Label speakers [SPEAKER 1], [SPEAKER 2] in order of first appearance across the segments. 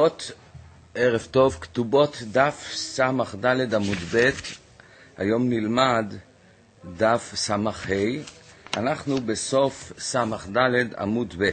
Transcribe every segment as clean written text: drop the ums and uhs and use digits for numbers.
[SPEAKER 1] כתובות, ערב טוב, כתובות דף סמ"ד עמוד ב'. היום נלמד דף סמ"ה. אנחנו בסוף סמ"ד עמוד ב'.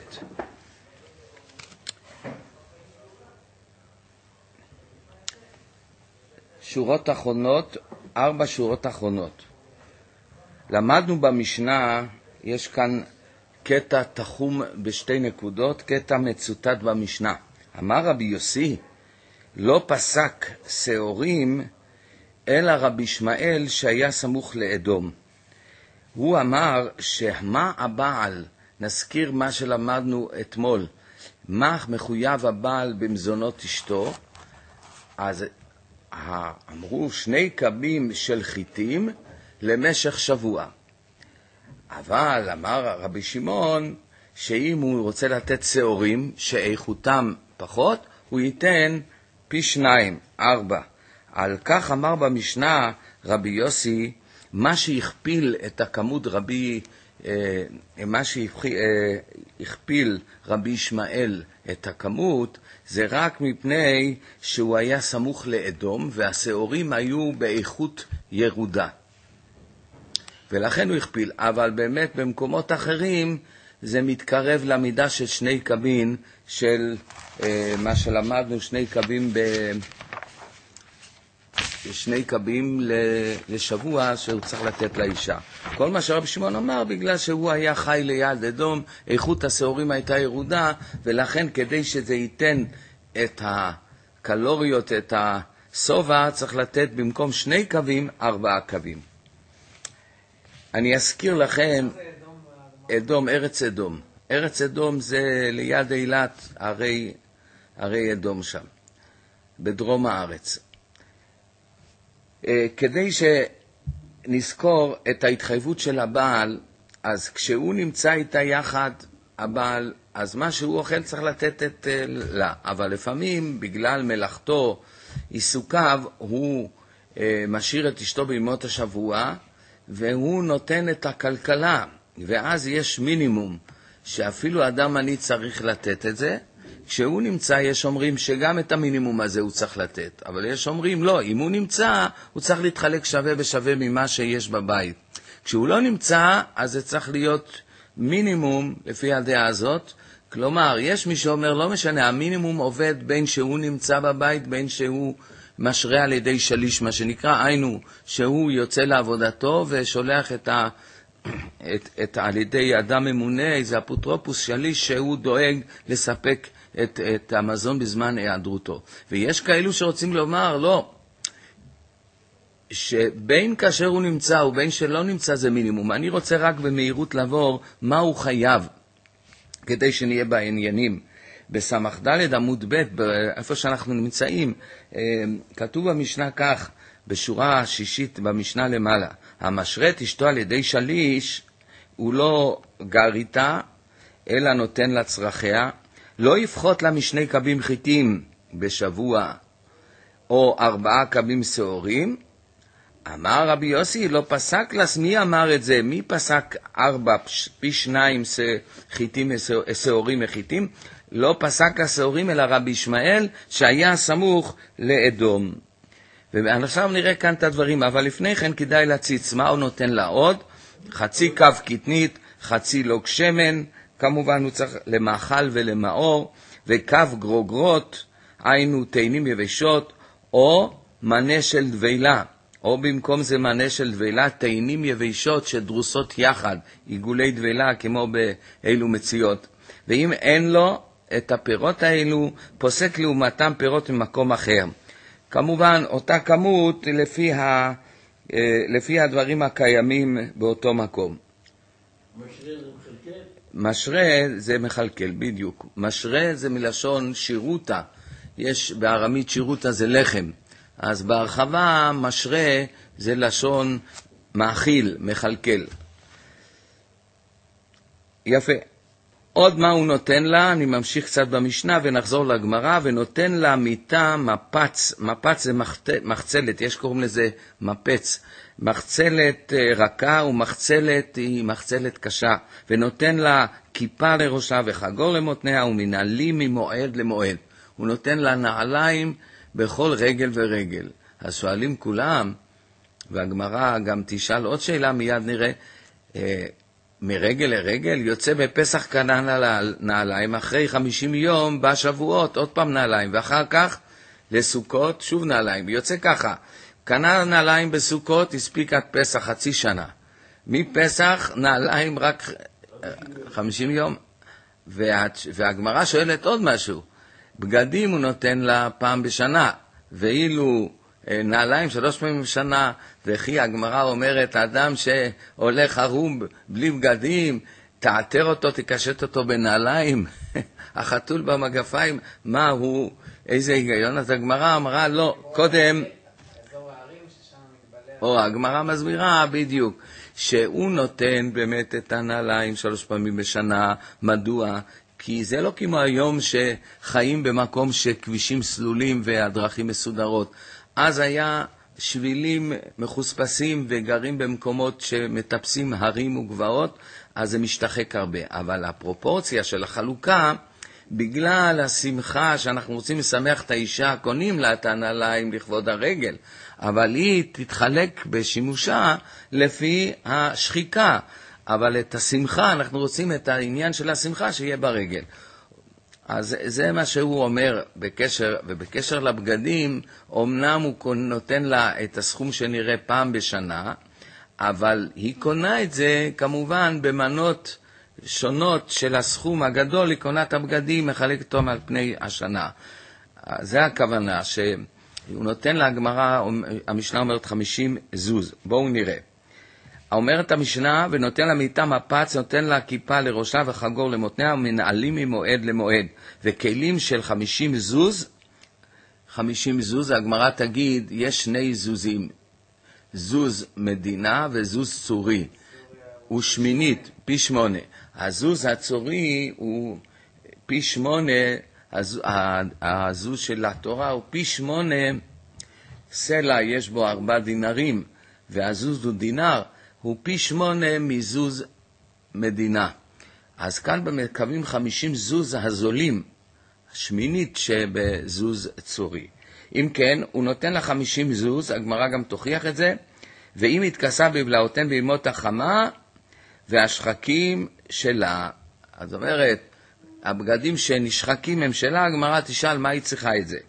[SPEAKER 1] שורות אחרונות, 4 שורות אחרונות. למדנו במשנה, יש כאן קטע תחום בשתי נקודות, קטע מצוטט במשנה. אמר רבי יוסי, לא פסק שעורים אלא רבי ישמעאל שהיה סמוך לאדום. הוא אמר שמה הבעל, נזכיר מה שלמדנו אתמול, מה מחויב הבעל במזונות אשתו, אז אמרו 2 קבים של חיטים למשך שבוע. אבל אמר רבי שמעון שאם הוא רוצה לתת שעורים שאיכותם פחות, הוא ייתן פי 2, 4. על כך אמר במשנה רבי יוסי, מה שהכפיל את הכמות מה שהכפיל רבי ישמעאל את הכמות, זה רק מפני שהוא היה סמוך לאדום, והשעורים היו באיכות ירודה. ולכן הוא הכפיל, אבל באמת במקומות אחרים זה מתקרב למידה של 2 קבים של מה שלמדנו, 2 קבים לשבוע שהוא צריך לתת לאישה. כל מה שרבי שמעון אמר, בגלל שהוא היה חי ליד אדום, איכות השעורים הייתה ירודה, ולכן כדי שזה ייתן את הקלוריות, את הסובה, צריך לתת במקום 2 קבים, 4 קבים. אני אזכיר לכם, אדום, ארץ אדום. ארץ אדום זה ליד אילת, הרי אדום שם, בדרום הארץ. כדי שנזכור את ההתחייבות של הבעל, אז כשהוא נמצא איתה יחד, הבעל, אז מה שהוא אוכל צריך לתת לה. אבל לפעמים, בגלל מלאכתו, עיסוקיו, הוא משאיר את אשתו בימות השבוע, והוא נותן את הכלכלה, ואז יש מינימום, שאפילו אדם עני צריך לתת את זה. כשהוא נמצא, יש אומרים שגם את המינימום הזה הוא צריך לתת, אבל יש אומרים לא, אם הוא נמצא, הוא צריך להתחלק שווה בשווה ממה שיש בבית. כשהוא לא נמצא, אז זה צריך להיות מינימום לפי הדעה הזאת. כלומר, יש מי שאומר, לא משנה, המינימום עובד בין שהוא נמצא בבית, בין שהוא משרה על ידי שליש, מה שנקרא, היינו, שהוא יוצא לעבודתו ושולח על ידי אדם ממונה, איזה אפוטרופוס שליש, שהוא דואג לספק את המזון בזמן היעדרותו. ויש כאלו שרוצים לומר, לא, שבין כאשר הוא נמצא ובין שלא נמצא זה מינימום. אני רוצה רק במהירות לעבור מה הוא חייב, כדי שנהיה בעניינים. בסמ"ד עמוד ב', איפה שאנחנו נמצאים, כתוב במשנה כך, בשורה השישית במשנה למעלה, המשרה את אשתו על ידי שליש, הוא לא גר איתה, אלא נותן לה צרכיה, לא יפחות לה 2 קבים חיטים בשבוע, או 4 קבים שעורים. אמר רבי יוסי, לא פסק לס, מי אמר את זה? מי פסק 4 פי 2 חיטים, שעורים מחיטים? לא פסק השעורים אלא רבי ישמעאל שהיה סמוך לאדום. ועכשיו נראה כאן את הדברים, אבל לפני כן כדאי להציץ מה הוא נותן לה עוד. 0.5 קו קטנית, 0.5 לוג שמן, כמובן הוא צריך למאכל ולמאור, וקו גרוגרות, היינו תאנים יבשות, או מנה של דבילה, או במקום זה מנה של דבילה, תאנים יבשות שדרוסות יחד, עיגולי דבילה כמו באלו מציאות. ואם אין לו את הפירות האלו, פוסק לעומתם פירות ממקום אחר. כמובן, אותה כמות לפי הדברים הקיימים באותו מקום.
[SPEAKER 2] משרה זה מחלקל?
[SPEAKER 1] משרה זה מחלקל, בדיוק. משרה זה מלשון שירותה. יש בארמית שירותה זה לחם. אז בהרחבה משרה זה לשון מאכיל, מחלקל. יפה. עוד מה הוא נותן לה, אני ממשיך קצת במשנה ונחזור לגמרא, ונותן לה מיטה מפץ, מפץ זה מחצלת, יש קוראים לזה מפץ, מחצלת רכה ומחצלת היא מחצלת קשה, ונותן לה כיפה לראשה וחגור למותניה ומנהלים ממועד למועד. הוא נותן לה נעליים בכל רגל ורגל. אז שואלים כולם, והגמרא גם תשאל עוד שאלה, מיד נראה, מרגל לרגל יוצא בפסח קנה נעליים, אחרי 50 יום בשבועות עוד פעם נעליים, ואחר כך לסוכות שוב נעליים, יוצא ככה, קנה נעליים בסוכות, הספיק עד פסח חצי שנה, מפסח נעליים רק 50 יום. והגמרא שואלת עוד משהו, בגדים הוא נותן לה פעם בשנה, ואילו נעליים 3 פעמים בשנה, וכי הגמרא אומרת, האדם שהולך ערום בלי בגדים, תעתר אותו, תקשט אותו בנעליים, החתול במגפיים, מה הוא, איזה היגיון? אז הגמרא אמרה, לא, קודם, או הגמרא מסבירה בדיוק, שהוא נותן באמת את הנעליים 3 פעמים בשנה, מדוע? כי זה לא כמו היום שחיים במקום שכבישים סלולים והדרכים מסודרות. אז היה שבילים מחוספסים וגרים במקומות שמטפסים הרים וגבעות, אז זה משתחק הרבה. אבל הפרופורציה של החלוקה, בגלל השמחה שאנחנו רוצים לשמח את האישה, קונים לה את הנעליים לכבוד הרגל, אבל היא תתחלק בשימושה לפי השחיקה. אבל את השמחה, אנחנו רוצים את העניין של השמחה שיהיה ברגל. אז זה מה שהוא אומר ובקשר לבגדים, אמנם הוא נותן לה את הסכום שנראה פעם בשנה, אבל היא קונה את זה כמובן במנות שונות של הסכום הגדול, היא קונה את הבגדים, מחלק אותו על פני השנה. זה הכוונה, שהוא נותן להגמרא, המשנה אומרת 50 זוז. בואו נראה. אומרת המשנה, ונותן לה מיטה מפץ, נותן לה כיפה לראשה וחגור למותניה, ומנעלים ממועד למועד. וכלים של 50 זוז, 50 זוז, הגמרא תגיד, יש 2 זוזים, זוז מדינה וזוז צורי. הוא שמינית, פי 8. הזוז הצורי הוא פי 8, הזוז של התורה הוא פי 8, סלע יש בו 4 דינרים, והזוז הוא דינר, הוא פי 8 מזוז מדינה. אז כאן במקווים 50 זוז הזולים, שמינית שבזוז צורי. אם כן, הוא נותן לה 50 זוז, הגמרא גם תוכיח את זה, ואם התכסה בבלעותיהן בימות החמה, והשחקים שלה, אז אומרת, הבגדים שנשחקים הם שלה, הגמרא תשאל מה היא צריכה את זה.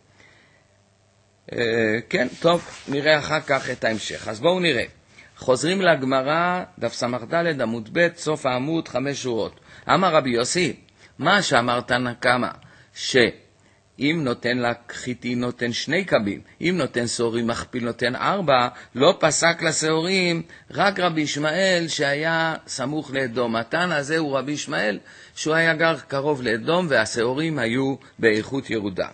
[SPEAKER 1] כן, טוב, נראה אחר כך את ההמשך. אז בואו נראה. חוזרים לגמרא, דף סמ"ד עמוד ב', סוף העמוד, 5 שורות. אמר רבי יוסי, מה שאמרת נקמה, שאם נותן לה חיטי נותן 2 קבים, אם נותן שעורים מכפיל נותן 4, לא פסק לשעורים, רק רבי ישמעאל שהיה סמוך לאדום. התנא הזה הוא רבי ישמעאל שהוא היה גר קרוב לאדום והשעורים היו באיכות ירודה.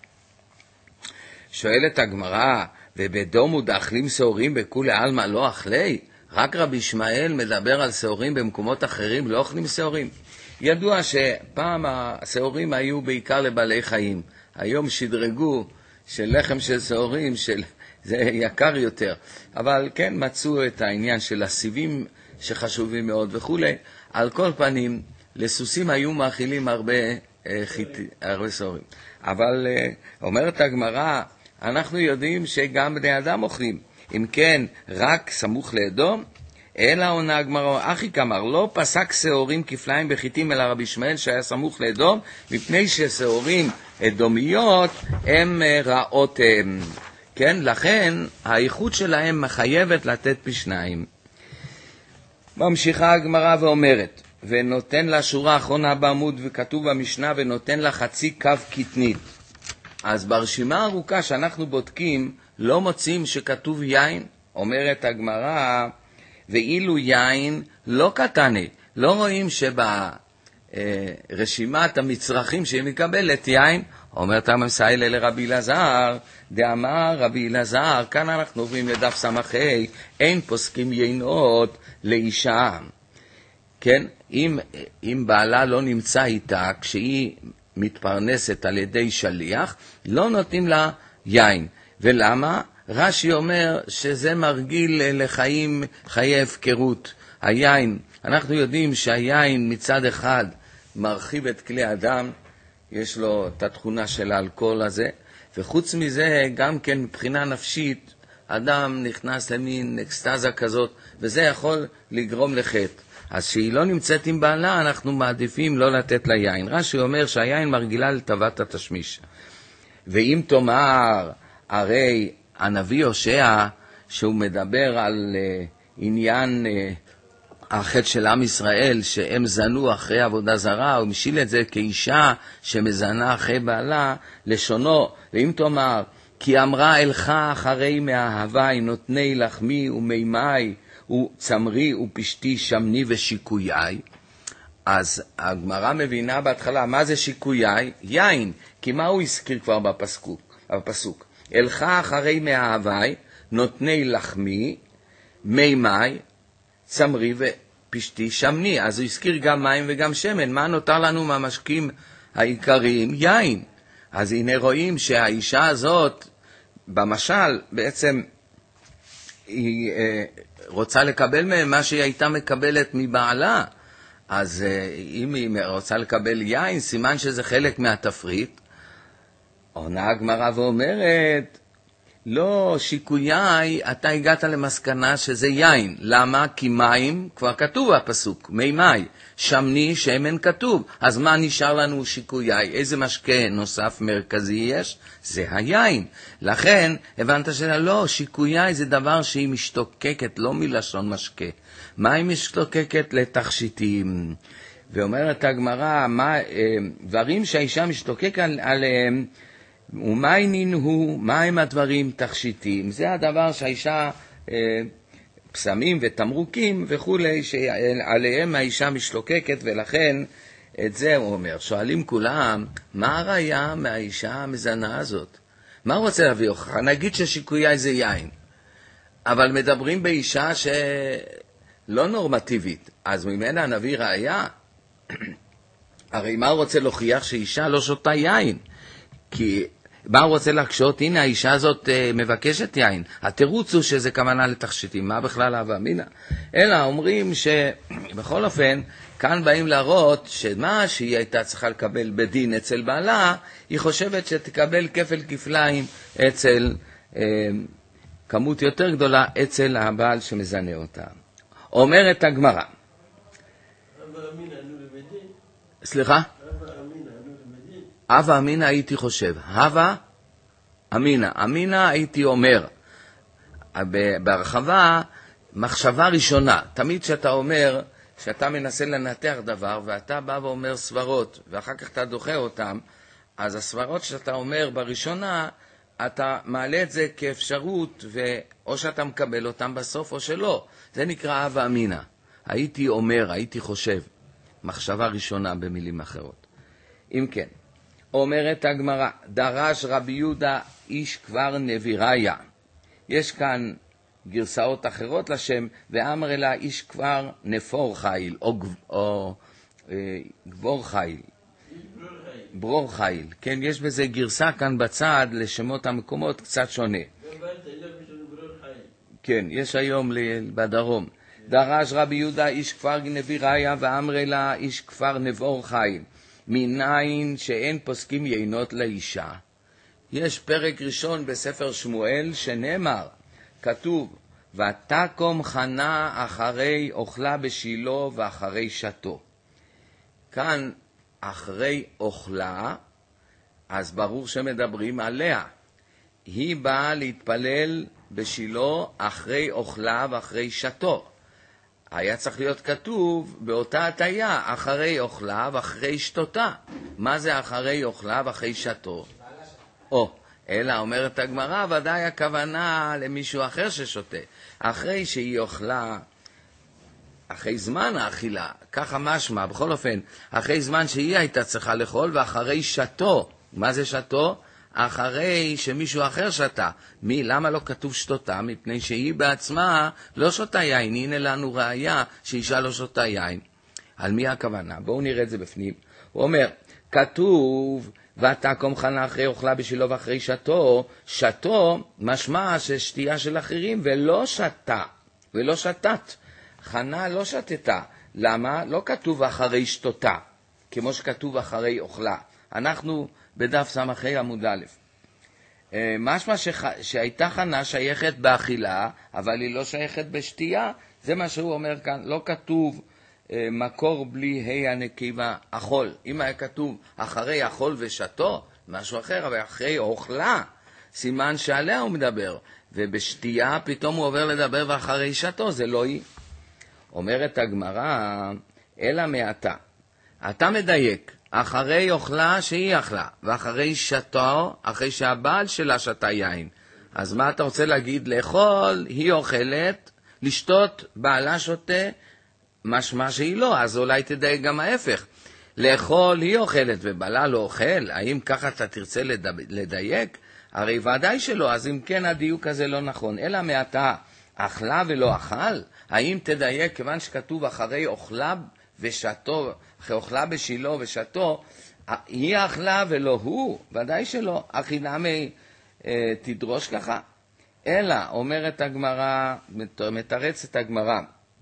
[SPEAKER 1] שואלת הגמרא, ובדום הוא דאכלים שעורים בכולי עלמא לא אכלי? רק רבי ישמעאל מדבר על שעורים במקומות אחרים, לא אוכלים שעורים. ידוע שפעם השעורים היו בעיקר לבעלי חיים. היום שדרגו של לחם של שעורים, זה יקר יותר. אבל כן מצאו את העניין של הסיבים שחשובים מאוד וכו'. על כל פנים, לסוסים היו מאכילים הרבה שעורים. אבל אומרת הגמרא, אנחנו יודעים שגם בני אדם אוכלים. אם כן, רק סמוך לאדום, אלא עונה הגמרא, אחי כמר, לא פסק שעורים כפליים בחיטים אלא רבי ישמעאל שהיה סמוך לאדום, מפני ששעורים אדומיות הם רעות, כן? לכן האיכות שלהם מחייבת לתת פי 2. ממשיכה הגמרא ואומרת, ונותן לה שורה האחרונה בעמוד וכתוב במשנה, ונותן לה חצי קו קטנית. אז ברשימה הארוכה שאנחנו בודקים, לא מוצאים שכתוב יין. אומרת הגמרא, ואילו יין לא קטני. לא רואים שברשימת המצרכים שהיא מקבלת יין. אומרת המסייל לרבי אלעזר, דאמר רבי אלעזר, כאן אנחנו עוברים לדף סמ"ה, אין פוסקים יינות לאישה. כן, אם בעלה לא נמצא איתה, כשהיא מתפרנסת על ידי שליח, לא נותנים לה יין. ולמה? רש"י אומר שזה מרגיל לחיים, חיי הפקרות. היין, אנחנו יודעים שהיין מצד אחד מרחיב את כלי אדם, יש לו את התכונה של האלכוהול הזה, וחוץ מזה, גם כן מבחינה נפשית, אדם נכנס למין אקסטזה כזאת, וזה יכול לגרום לחטא. אז שהיא לא נמצאת עם בעלה, אנחנו מעדיפים לא לתת לה יין. רש"י אומר שהיין מרגילה לטובת התשמיש. ואם תאמר, הרי הנביא הושע, שהוא מדבר על עניין החטא של עם ישראל, שהם זנו אחרי עבודה זרה, הוא משיל את זה כאישה שמזנה אחרי בעלה, לשונו. ואם תאמר, כי אמרה אלך אחרי מאהבי, נותני לחמי ומימי, וצמרי ופשתי שמני ושיקויי. אז הגמרא מבינה בהתחלה, מה זה שיקויי? יין. כי מה הוא הזכיר כבר בפסוק? אלך אחרי מאהבי, נותני לחמי, מימי, צמרי ופשתי שמני. אז הוא הזכיר גם מים וגם שמן. מה נותר לנו מהמשקים העיקריים? יין. אז הנה רואים שהאישה הזאת, במשל, בעצם היא רוצה לקבל מהם מה שהיא הייתה מקבלת מבעלה. אז אם היא רוצה לקבל יין, סימן שזה חלק מהתפריט. עונה הגמרא ואומרת, לא, שיקויי, אתה הגעת למסקנה שזה יין. למה? כי מים, כבר כתוב בפסוק, מימי. שמני, שמן כתוב. אז מה נשאר לנו שיקויי? איזה משקה נוסף מרכזי יש? זה היין. לכן, הבנת שלא, שיקויי זה דבר שהיא משתוקקת, לא מלשון משקה. מה היא משתוקקת? לתכשיטים. ואומרת הגמרא, דברים שהאישה משתוקקת עליהם, ומיינים הוא, מהם הדברים תכשיטים? זה הדבר שהאישה, פסמים ותמרוקים וכולי, שעליהם האישה משתוקקת, ולכן את זה הוא אומר. שואלים כולם, מה הראיה מהאישה המזנה הזאת? מה הוא רוצה להביא הוכחה? נגיד ששיקויי זה יין, אבל מדברים באישה שלא נורמטיבית, אז ממנה נביא ראיה. הרי מה הוא רוצה להוכיח? שאישה לא שותה יין. כי מה הוא רוצה להקשות? הנה האישה הזאת מבקשת יין. התירוץ הוא שזה כוונה לתכשיטים. מה בכלל הווה אמינא? אלא אומרים שבכל אופן כאן באים להראות שמה שהיא הייתה צריכה לקבל בדין אצל בעלה, היא חושבת שתקבל כפל כפליים אצל כמות יותר גדולה אצל הבעל שמזנה אותה. אומרת הגמרא.
[SPEAKER 2] אבא אמינא נו לבדין?
[SPEAKER 1] סליחה?
[SPEAKER 2] אבא אמינא נו לבדין?
[SPEAKER 1] אבא אמינא הייתי חושב. הווה אמינא. אמינא הייתי אומר. בהרחבה, מחשבה ראשונה. תמיד שאתה אומר, שאתה מנסה לנתח דבר, ואתה בא ואומר סברות, ואחר כך אתה דוחה אותם, אז הסברות שאתה אומר בראשונה, אתה מעלה את זה כאפשרות, או שאתה מקבל אותם בסוף או שלא. זה נקרא הווה אמינא. הייתי אומר, הייתי חושב. מחשבה ראשונה במילים אחרות. אם כן, אומרת הגמרא, דרש רבי יהודה איש כבר נביריה. יש כאן גרסאות אחרות לשם, ואמר לה איש כבר נפור חיל, או גבור חיל. ברור חיל. כן, יש בזה גרסה כאן בצד לשמות המקומות קצת שונה. כן, יש היום בדרום. דרש רבי יהודה איש כפר נביריה ואמרי לה איש כפר נבור חיל. מניין שאין פוסקים יינות לאישה. יש פרק ראשון בספר שמואל שנאמר, כתוב, ותקום חנה אחרי אוכלה בשילו ואחרי שתו. כאן אחרי אוכלה, אז ברור שמדברים עליה. היא באה להתפלל בשילו אחרי אוכלה ואחרי שתו. היה צריך להיות כתוב באותה הטיה, אחרי אוכלה ואחרי שתותה. מה זה אחרי אוכלה ואחרי שתו? אלא אומרת הגמרא, ודאי הכוונה למישהו אחר ששותה. אחרי שהיא אוכלה, אחרי זמן האכילה, ככה משמע, בכל אופן, אחרי זמן שהיא הייתה צריכה לאכול, ואחרי שתו. מה זה שתו? אחרי שמישהו אחר שתה. למה לא כתוב שתותה? מפני שהיא בעצמה לא שותה יין. הנה לנו ראיה שאישה לא שותה יין. על מי הכוונה? בואו נראה את זה בפנים. הוא אומר, כתוב, ותקום חנה אחרי אוכלה בשילו ואחרי שתו. שתו משמע ששתייה של אחרים ולא שתה, ולא שתת. חנה לא שתתה. למה? לא כתוב אחרי שתותה, כמו שכתוב אחרי אוכלה. אנחנו בדף סמכי עמוד א'. משמע שהייתה חנה שייכת באכילה, אבל היא לא שייכת בשתייה, זה מה שהוא אומר כאן, לא כתוב מקור בלי ה' הנקבה אכול. אם היה כתוב אחרי אכול ושתו, משהו אחר, אבל אחרי אוכלה, סימן שעליה הוא מדבר, ובשתייה פתאום הוא עובר לדבר ואחרי שתו, זה לא היא. אומרת הגמרא, אלא מעתה. אתה מדייק, אחרי אוכלה שהיא אכלה, ואחרי שתו, אחרי שהבעל שלה שתה יין. אז מה אתה רוצה להגיד? לאכול, היא אוכלת, לשתות, בעלה שותה, משמע שהיא לא, אז אולי תדייק גם ההפך. לאכול, היא אוכלת, ובעלה לא אוכל, האם ככה אתה תרצה לדייק? הרי ודאי שלא, אז אם כן הדיוק הזה לא נכון. אלא מעתה, אכלה ולא אכל? האם תדייק, כיוון שכתוב אחרי אוכלה ושתו, אחרי אוכלה בשילו ושתו, היא אכלה ולא הוא? ודאי שלא. אכילמי תדרוש ככה? אלא, אומרת הגמרא, מתרצת הגמרא,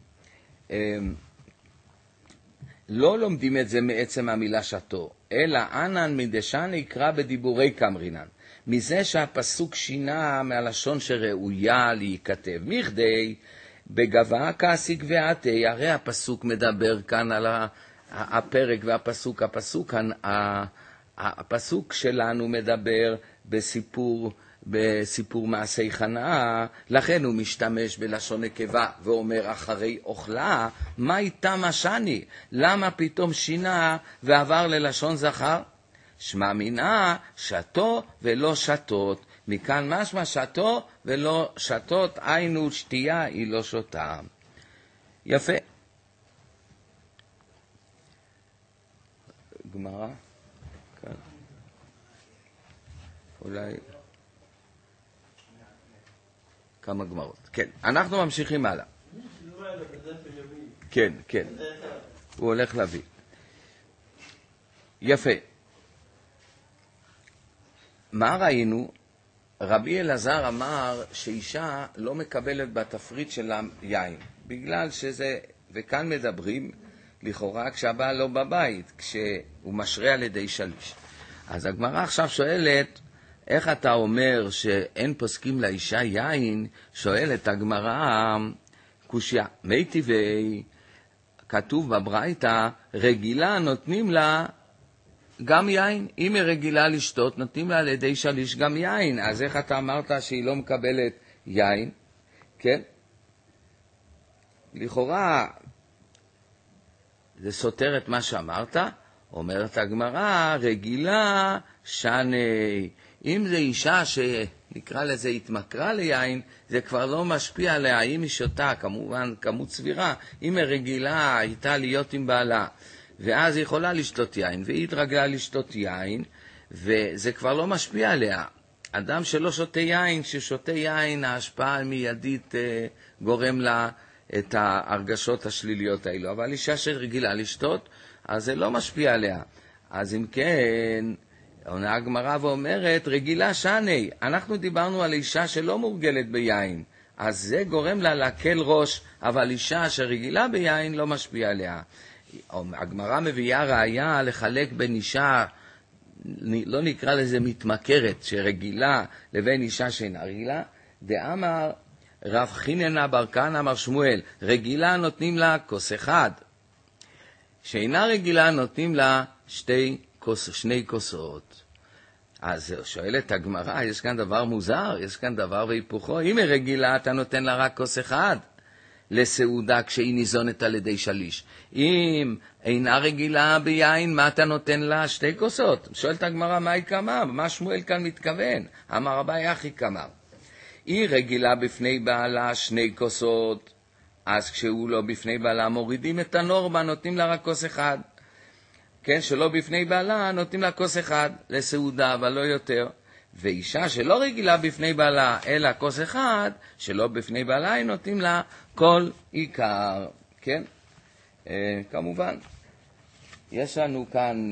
[SPEAKER 1] לא לומדים את זה מעצם המילה שתו, אלא אנן מדשן יקרא בדיבורי קמרינן. מזה שהפסוק שינה מהלשון שראויה להיכתב. מכדי בגבה כעסיק ועתי, הרי הפסוק מדבר כאן על הפרק והפסוק. הפסוק שלנו מדבר בסיפור מעשי חנה, לכן הוא משתמש בלשון נקבה ואומר אחרי אוכלה, מה איתה משני? למה פתאום שינה ועבר ללשון זכר? שמע מינה שתו ולא שתות, מכאן משמע שתו ולא שתות, היינו שתייה היא לא שותה. יפה. גמרא? כאן. אולי כמה גמרות. כן, אנחנו ממשיכים הלאה. כן, כן. הוא הולך להביא. יפה. מה ראינו? רבי אלעזר אמר שאישה לא מקבלת בתפריט של היין, בגלל שזה, וכאן מדברים לכאורה כשהבעל לא בבית, כשהוא משרה על ידי שליש. אז הגמרא עכשיו שואלת, איך אתה אומר שאין פוסקים לאישה יין? שואלת הגמרא קושיה, מי טבעי, כתוב בברייתא, רגילה נותנים לה גם יין. אם היא רגילה לשתות, נותנים לה על ידי שליש גם יין. אז איך אתה אמרת שהיא לא מקבלת יין? כן? לכאורה, זה סותר את מה שאמרת. אומרת הגמרא, רגילה שני. אם זה אישה שנקרא לזה התמכרה ליין, זה כבר לא משפיע עליה. אם היא שותה, כמובן כמות סבירה, אם היא רגילה הייתה להיות עם בעלה, ואז היא יכולה לשתות יין, והיא התרגלה לשתות יין, וזה כבר לא משפיע עליה. אדם שלא שותה יין, ששותה יין, ההשפעה המיידית גורם לה את ההרגשות השליליות האלו. אבל אישה שרגילה לשתות, אז זה לא משפיע עליה. אז אם כן, עונה הגמרא ואומרת, רגילה שני. אנחנו דיברנו על אישה שלא מורגלת ביין, אז זה גורם לה להקל ראש, אבל אישה שרגילה ביין לא משפיע עליה. הגמרא מביאה ראיה לחלק בין אישה, לא נקרא לזה מתמכרת, שרגילה, לבין אישה שאינה רגילה. דאמר רב חיננה בר כהנא אמר שמואל, רגילה נותנים לה כוס אחד, שאינה רגילה נותנים לה שני כוסות. אז שואלת הגמרא, יש כאן דבר מוזר, יש כאן דבר והיפוכו. אם היא רגילה, אתה נותן לה רק כוס אחד לסעודה כשהיא ניזונת על ידי שליש. אם אינה רגילה ביין, מה אתה נותן לה? 2 כוסות. שואלת הגמרא, מה היא כמה? מה שמואל כאן מתכוון? אמר רבי אחי כמה. היא רגילה בפני בעלה 2 כוסות, אז כשהוא לא בפני בעלה מורידים את הנורמה, נותנים לה רק כוס אחד. כן, שלא בפני בעלה נותנים לה כוס אחד לסעודה, אבל לא יותר. ואישה שלא רגילה בפני בעלה, אלא כוס אחד, שלא בפני בעלה, נותנים לה כל עיקר. כן? כמובן, יש לנו כאן,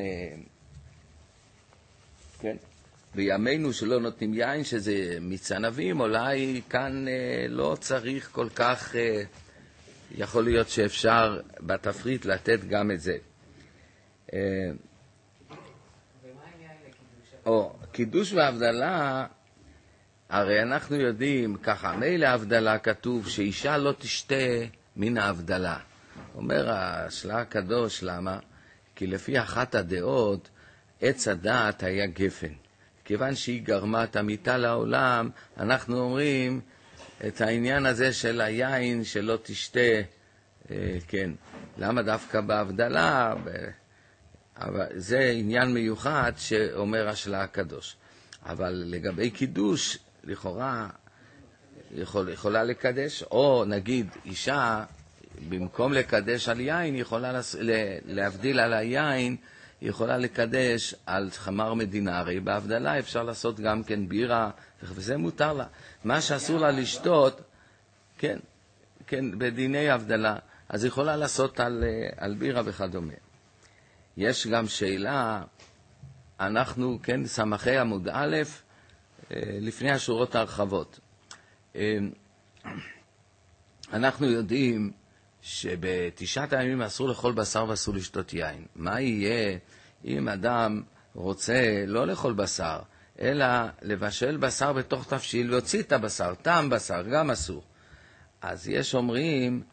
[SPEAKER 1] כן, בימינו שלא נותנים יין, שזה מצנבים, אולי כאן לא צריך כל כך, יכול להיות שאפשר בתפריט לתת גם את זה.
[SPEAKER 3] ומה עם
[SPEAKER 1] או קידוש והבדלה, הרי אנחנו יודעים, ככה, מילא ההבדלה כתוב שאישה לא תשתה מן ההבדלה. אומר השלה הקדוש, למה? כי לפי אחת הדעות, עץ הדעת היה גפן. כיוון שהיא גרמה את המיטה לעולם, אנחנו אומרים את העניין הזה של היין שלא תשתה, כן. למה דווקא בהבדלה? אבל זה עניין מיוחד שאומר השלה הקדוש. אבל לגבי קידוש, לכאורה יכולה לקדש, או נגיד אישה, במקום לקדש על יין, יכולה להבדיל על היין, יכולה לקדש על חמר מדינה. הרי בהבדלה אפשר לעשות גם כן בירה, וזה מותר לה. מה שאסור לה לשתות, כן, כן, בדיני הבדלה, אז יכולה לעשות על בירה וכדומה. יש גם שאלה, אנחנו, כן, סמכי עמוד א', לפני השורות הרחבות. אנחנו יודעים שבתשעת הימים אסור לאכול בשר ואסור לשתות יין. מה יהיה אם אדם רוצה לא לאכול בשר, אלא לבשל בשר בתוך תבשיל והוציא את הבשר, טעם בשר, גם אסור. אז יש אומרים,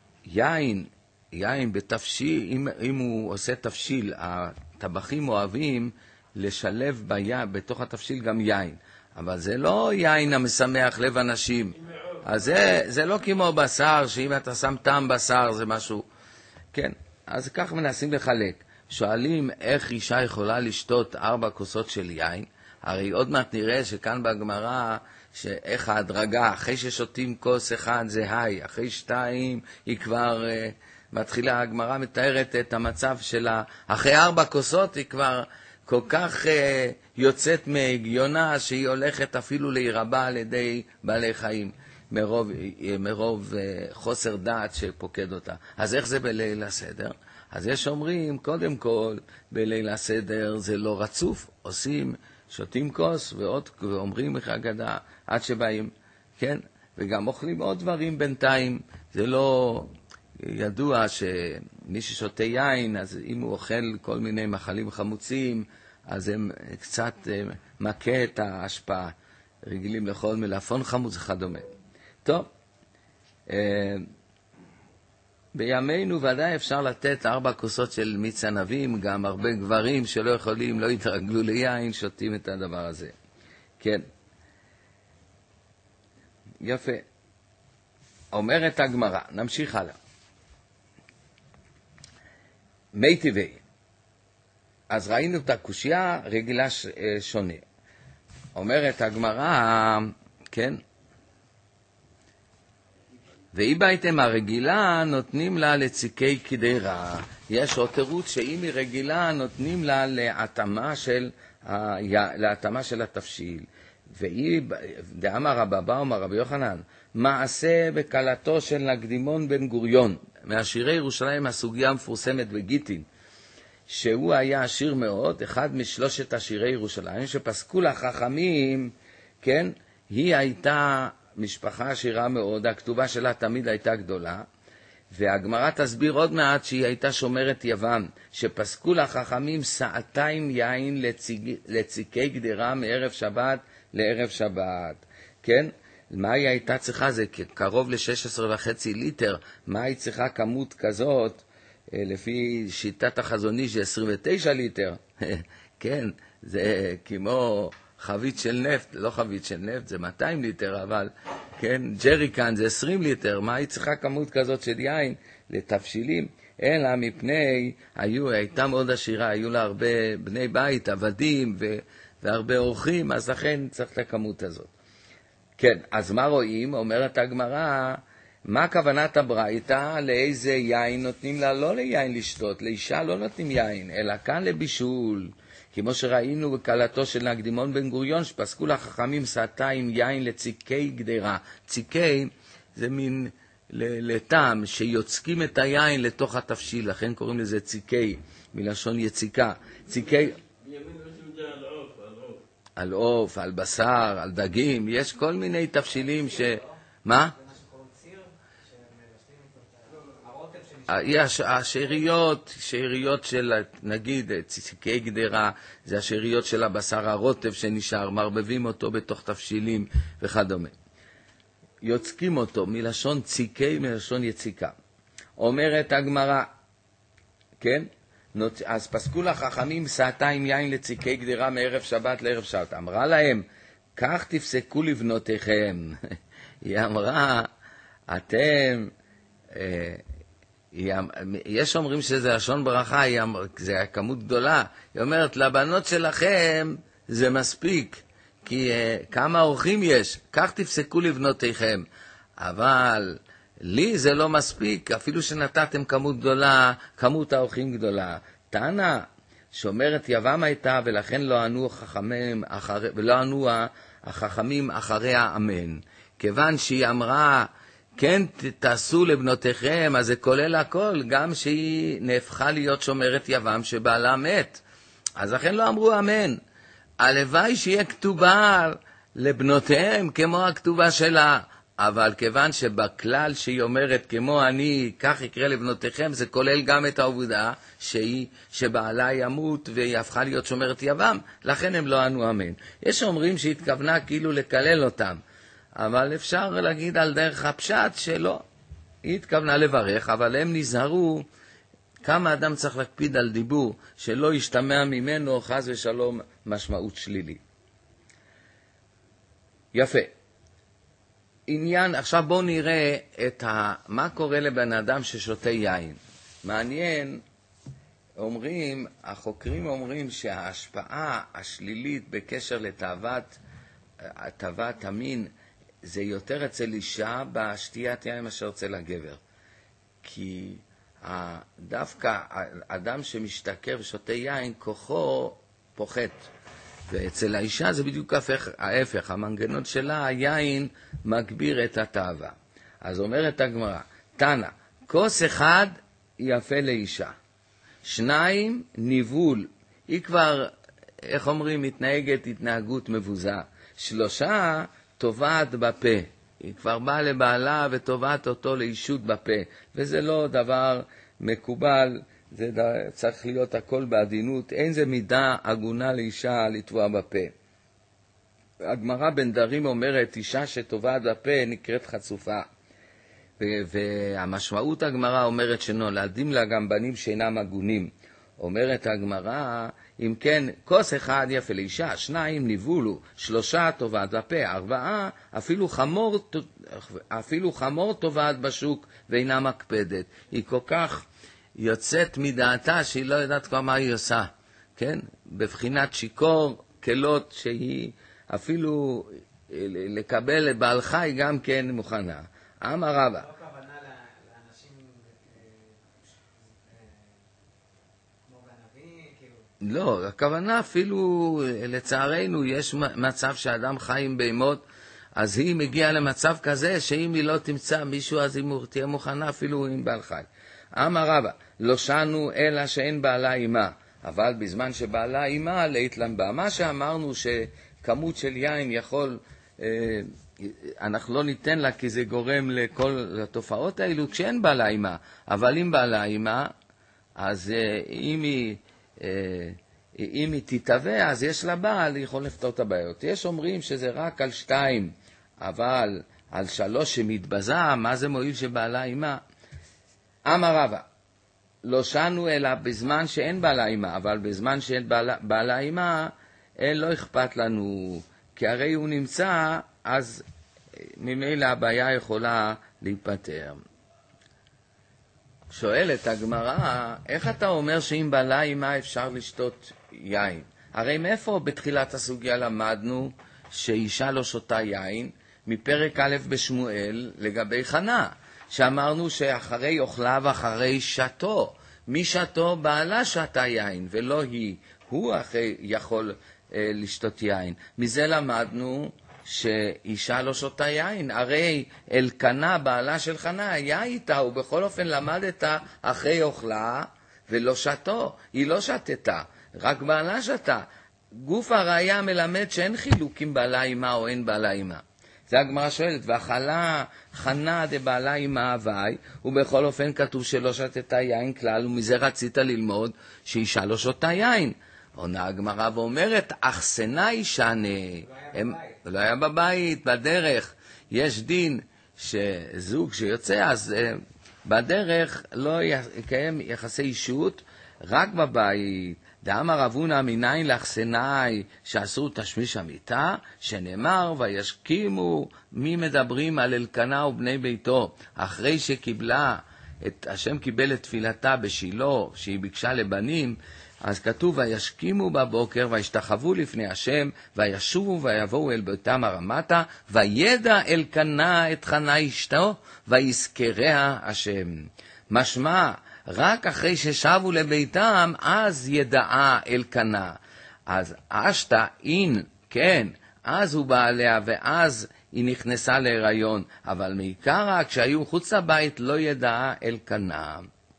[SPEAKER 1] יין בתבשיל, אם הוא עושה תבשיל, הטבחים אוהבים לשלב בתוך התבשיל גם יין. אבל זה לא יין המשמח לב אנשים. אז זה לא כמו בשר, שאם אתה שם טעם בשר זה משהו. כן, אז כך מנסים לחלק. שואלים איך אישה יכולה לשתות 4 כוסות של יין. הרי עוד מעט נראה שכאן בגמרא, שאיך ההדרגה, אחרי ששותים כוס אחד זה היי, אחרי 2 היא כבר מתחילה, הגמרא מתארת את המצב שלה, אחרי 4 כוסות היא כבר כל כך יוצאת מהגיונה שהיא הולכת אפילו להירבע על ידי בעלי חיים, מרוב חוסר דעת שפוקד אותה. אז איך זה בליל הסדר? אז יש אומרים, קודם כל, בליל הסדר זה לא רצוף, שותים כוס ואומרים איך הגדה עד שבאים, כן? וגם אוכלים עוד דברים בינתיים. זה לא ידוע שמי ששותה יין, אז אם הוא אוכל כל מיני מחלים חמוצים, אז הם קצת מכה את ההשפעה. רגילים לאכול מלפון חמוץ וכדומה. טוב, בימינו ודאי אפשר לתת 4 כוסות של מיץ ענבים, גם הרבה גברים שלא יכולים, לא יתרגלו ליין, שותים את הדבר הזה. כן. יפה. אומרת הגמרא, נמשיך הלאה. מי טבעי. אז ראינו את הקושיה, רגילה שונה. אומרת הגמרא, כן, והיא בהייתם הרגילה נותנים לה לציקי קדירה. יש עוד תירוץ שאם היא רגילה נותנים לה להתאמה של התבשיל. והיא, דאמר רבא אומר רבי יוחנן, מעשה בקלתו של נקדימון בן גוריון, מהשירי ירושלים הסוגיה המפורסמת בגיטין, שהוא היה עשיר מאוד, אחד מ3 השירי ירושלים, שפסקו לחכמים, כן, היא הייתה משפחה עשירה מאוד, הכתובה שלה תמיד הייתה גדולה, והגמרא תסביר עוד מעט שהיא הייתה שומרת יוון, שפסקו לחכמים 2 יין לציקי גדרה מערב שבת לערב שבת, כן? מה היא הייתה צריכה? זה קרוב ל16.5 ליטר, מה היא צריכה כמות כזאת? לפי שיטת החזון איש זה 29 ליטר, כן, זה כמו חבית של נפט, לא חבית של נפט, זה 200 ליטר, אבל כן, ג'ריקן זה 20 ליטר, מה היא צריכה כמות כזאת של יין לתבשילים? אלא מפני, הייתה מאוד עשירה, היו לה הרבה בני בית, עבדים והרבה אורחים, אז לכן צריך את הכמות הזאת. כן, אז מה רואים? אומרת הגמרא, מה כוונת הברייתא? לאיזה יין נותנים לה? לא ליין לשתות, לאישה לא נותנים יין, אלא כאן לבישול. כמו שראינו בקלתו של נקדימון בן גוריון, שפסקו לחכמים 2 יין לציקי גדרה. ציקי זה מין לטעם שיוצקים את היין לתוך התבשיל, לכן קוראים לזה ציקי, מלשון יציקה. ציקי... על עוף, על בשר, על דגים, יש כל מיני תבשילים ש... מה? השאריות של, נגיד, ציקי גדרה, זה השאריות של הבשר הרוטב שנשאר, מרבבים אותו בתוך תפשילים וכדומה. יוצקים אותו מלשון ציקי, מלשון יציקה. אומרת הגמרא, כן? אז פסקו לחכמים שעתיים יין לציקי גדרה מערב שבת לערב שבת. אמרה להם, כך תפסקו לבנותיכם. היא אמרה, אתם, יש אומרים שזה לשון ברכה, זה כמות גדולה. היא אומרת, לבנות שלכם זה מספיק, כי כמה אורחים יש, כך תפסקו לבנותיכם. אבל לי זה לא מספיק, אפילו שנתתם כמות גדולה, כמות האורחים גדולה. טענה שאומרת יבם הייתה, ולכן לא ענו החכמים אחריה אמן. כיוון שהיא אמרה, כן תעשו לבנותיכם, אז זה כולל הכל, גם שהיא נהפכה להיות שומרת יבם שבעלה מת. אז לכן לא אמרו אמן. הלוואי שיהיה כתובה לבנותיהם כמו הכתובה שלה, אבל כיוון שבכלל שהיא אומרת כמו אני, כך יקרה לבנותיכם, זה כולל גם את העובדה שבעלה ימות והיא הפכה להיות שומרת יבם, לכן הם לא ענו אמן. יש אומרים שהיא התכוונה כאילו לקלל אותם, אבל אפשר להגיד על דרך הפשט שלא. היא התכוונה לברך, אבל הם נזהרו כמה אדם צריך להקפיד על דיבור, שלא ישתמע ממנו חס ושלום משמעות שלילי. יפה. עניין, עכשיו בואו נראה מה קורה לבן אדם ששותה יין. מעניין, החוקרים אומרים שההשפעה השלילית בקשר לתאוות המין, זה יותר אצל אישה בשתיית יין מאשר אצל הגבר. כי דווקא אדם שמשתכר ושותה יין, כוחו פוחת. ואצל האישה זה בדיוק ההפך, המנגנון שלה, היין מגביר את התאווה. אז אומרת הגמרא, תנא, כוס אחד יפה לאישה, 2 ניבול, היא כבר, איך אומרים, מתנהגת התנהגות מבוזה, 3 טובעת בפה, היא כבר באה לבעלה וטובעת אותו לאישות בפה, וזה לא דבר מקובל, זה צריך להיות הכל בעדינות, אין זה מידה הגונה לאישה לטבוע בפה. הגמרא בן דרים אומרת, אישה שטובעת בפה נקראת חצופה. והמשמעות הגמרא אומרת שנולדים לה גם בנים שאינם הגונים. אומרת הגמרא, אם כן, כוס אחד יפה לאישה, 2 ניבולו, 3 טובעת בפה, 4 אפילו חמור טובעת בשוק ואינה מקפדת. היא כל כך יוצאת מדעתה שהיא לא יודעת כבר מה היא עושה, כן? בבחינת שיקור, כלות שהיא אפילו לקבל לבעל חי גם כן מוכנה. אמר רבא.
[SPEAKER 3] לא כוונה לאנשים כמו גנבים?
[SPEAKER 1] לא, הכוונה אפילו לצערנו יש מצב שאדם חי עם בהמות, אז היא מגיעה למצב כזה שאם היא לא תמצא מישהו אז היא תהיה מוכנה אפילו עם בעל חי. אמר רבא, לא שנו אלא שאין בעלה אימה, אבל בזמן שבעלה אימה להתלמבה. מה שאמרנו שכמות של יין יכול, אנחנו לא ניתן לה כי זה גורם לכל התופעות האלו כשאין בעלה אימה, אבל אם בעלה אימה, אז אם היא תתהווה, אז יש לה בעל, היא יכול לפתור את הבעיות. יש אומרים שזה רק על 2, אבל על 3 שמתבזה, מה זה מועיל שבעלה אימה? אמר רבא, לא שנו אלא בזמן שאין בעלה אימה, אבל בזמן שאין בעלה אימה, לא אכפת לנו, כי הרי הוא נמצא, אז ממילא הבעיה יכולה להיפטר. שואלת הגמרא, איך אתה אומר שאם בעלה אימה אפשר לשתות יין? הרי מאיפה בתחילת הסוגיה למדנו שאישה לא שותה יין? מפרק א' בשמואל לגבי חנה. שאמרנו שאחרי אוכלה ואחרי שתו, מי שתו? בעלה שתה יין, ולא היא. הוא אחרי יכול לשתות יין. מזה למדנו שאישה לא שותה יין. הרי אלקנה, בעלה של חנה, היה איתה, ובכל אופן למדת אחרי אוכלה ולא שתו. היא לא שתתה, רק בעלה שתה. גוף הראיה מלמד שאין חילוק אם בעלה אימה או אין בעלה אימה. זה הגמרא שואלת, ואכלה חנה דבעלה עם ההווי, ובכל אופן כתוב שלא שתתה יין כלל, ומזה רצית ללמוד שאישה לא שותה יין. עונה הגמרא ואומרת, אחסנה ישנה, לא היה בבית, בדרך. יש דין שזוג שיוצא, אז בדרך לא יקיים יחסי אישות, רק בבית. דאמר רב הונא מניין לאחסנאי שאסור תשמיש המיטה, שנאמר וישכימו מי מדברים על אלקנה ובני ביתו, אחרי שקיבלה, השם קיבל את תפילתה בשילה, שהיא ביקשה לבנים, אז כתוב וישכימו בבוקר וישתחוו לפני השם, וישובו ויבואו אל ביתם הרמתה, וידע אלקנה את חנה אשתו, ויזכריה השם. משמע, רק אחרי ששבו לביתם, אז ידעה אלקנה. אז אשתה אין, כן, אז הוא בא עליה, ואז היא נכנסה להיריון. אבל מעיקר רק כשהיו חוץ לבית לא ידעה אלקנה.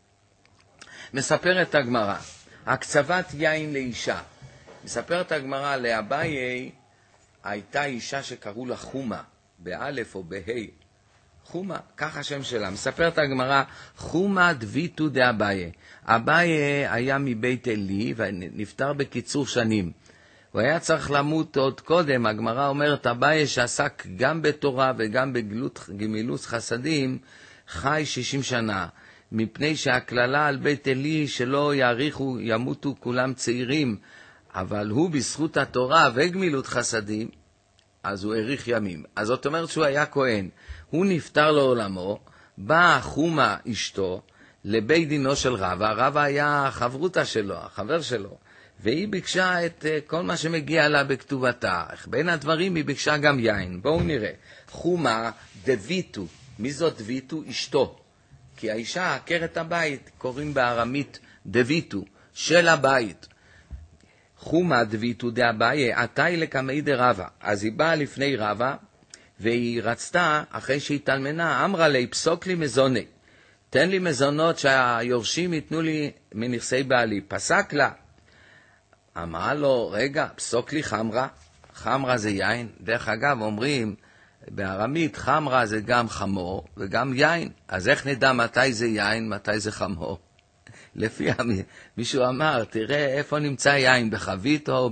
[SPEAKER 1] מספרת הגמרא, הקצבת יין לאישה. מספרת הגמרא, לאביי הייתה אישה שקראו לה חומה, באלף או בהי. חומה, כך השם שלה. מספרת הגמרא, חומה דביתו דאביי. אביי היה מבית עלי ונפטר בקיצור שנים. הוא היה צריך למות עוד קודם. הגמרא אומרת, אביי שעסק גם בתורה וגם בגמילות חסדים, חי 60 שנה. מפני שהכללה על בית עלי שלא יאריכו, ימותו כולם צעירים. אבל הוא בזכות התורה וגמילות חסדים, אז הוא האריך ימים. אז זאת אומרת שהוא היה כהן. הוא נפטר לעולמו, באה חומה אשתו לבית דינו של רבא. רבא היה חברותה שלו, החבר שלו, והיא ביקשה את כל מה שמגיע לה בכתובתה. בין הדברים היא ביקשה גם יין. בואו נראה. חומה דביתו. מי זאת דביתו? אשתו. כי האישה עקרת הבית, קוראים בארמית דביתו, של הבית. חומה דביתו דאביי, עתאי לקמי דרבא. אז היא באה לפני רבא, והיא רצתה, אחרי שהיא תלמנה, אמרה לי, פסוק לי מזוני. תן לי מזונות שהיורשים ייתנו לי מנכסי בעלי. פסק לה. אמרה לו, רגע, פסוק לי חמרה. חמרה זה יין. דרך אגב, אומרים, בארמית חמרה זה גם חמור וגם יין. אז איך נדע מתי זה יין, מתי זה חמור? לפי מישהו אמר, תראה איפה נמצא יין, בחבית או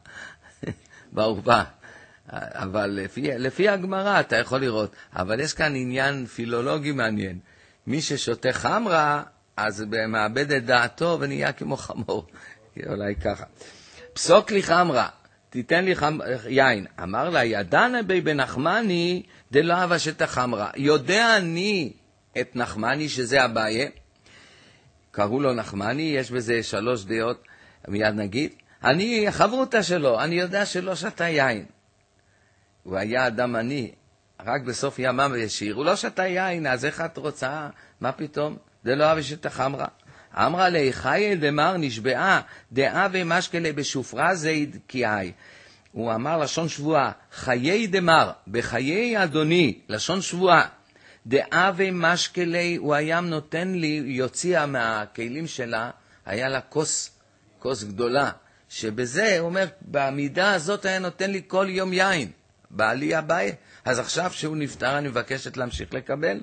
[SPEAKER 1] בעורבה. אבל לפי הגמרא אתה יכול לראות. אבל יש כאן עניין פילולוגי מעניין. מי ששותה חמרה, אז מאבד את דעתו ונהיה כמו חמור. אולי ככה. פסוק לי חמרה, תיתן לי יין. אמר לה, ידענה בי בנחמני דלא אבא שתה חמרה. יודע אני את נחמני שזה אביי. קראו לו נחמני, יש בזה 3 דעות, מיד נגיד. אני חברותה שלו, אני יודע שלא שתה יין. הוא היה אדם עני, רק בסוף ימם ישיר. הוא לא שתה יין, אז איך את רוצה? מה פתאום? זה לא אבא שתה חמרה. אמרה לי, חיי דמר נשבעה, דעה ומשקלה בשופרה זיד קיאי. הוא אמר לשון שבועה, חיי דמר, בחיי אדוני, לשון שבועה. דעה ומשקלה, הוא היה נותן לי, יוציאה מהכלים שלה, היה לה כוס גדולה, שבזה, הוא אומר, בעמידה הזאת היה נותן לי כל יום יין. בעלי אביי, אז עכשיו שהוא נפטר אני מבקשת להמשיך לקבל.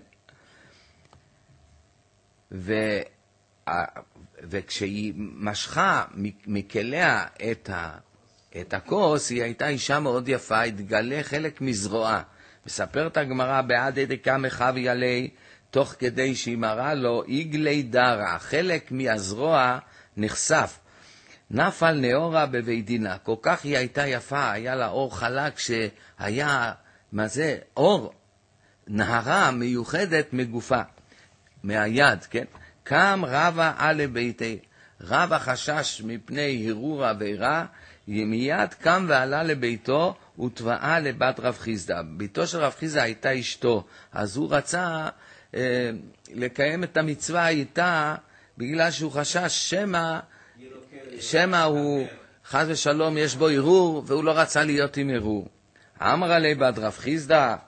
[SPEAKER 1] וכשהיא משכה מכליה את הכוס, היא הייתה אישה מאוד יפה, התגלה חלק מזרועה. מספרת הגמרא, בעד דקה מחבי עלי, תוך כדי שהיא מראה לו, עגלי דרה, חלק מהזרוע נחשף. נפל נאורה בבידינה, כל כך היא הייתה יפה, היה לה אור חלק שהיה, מה זה? אור, נהרה מיוחדת מגופה, מהיד, כן? קם רבא עלי ביתי, רבא חשש מפני הרהור עבירה, מיד קם ועלה לביתו וטבעה לבת רב חיסדא. ביתו של רב חיסדא הייתה אשתו, אז הוא רצה לקיים את המצווה איתה, בגלל שהוא חשש שמא הוא חס ושלום יש בו הרהור, והוא לא רצה להיות עם הרהור. אמרה לי בת רב חיסדא,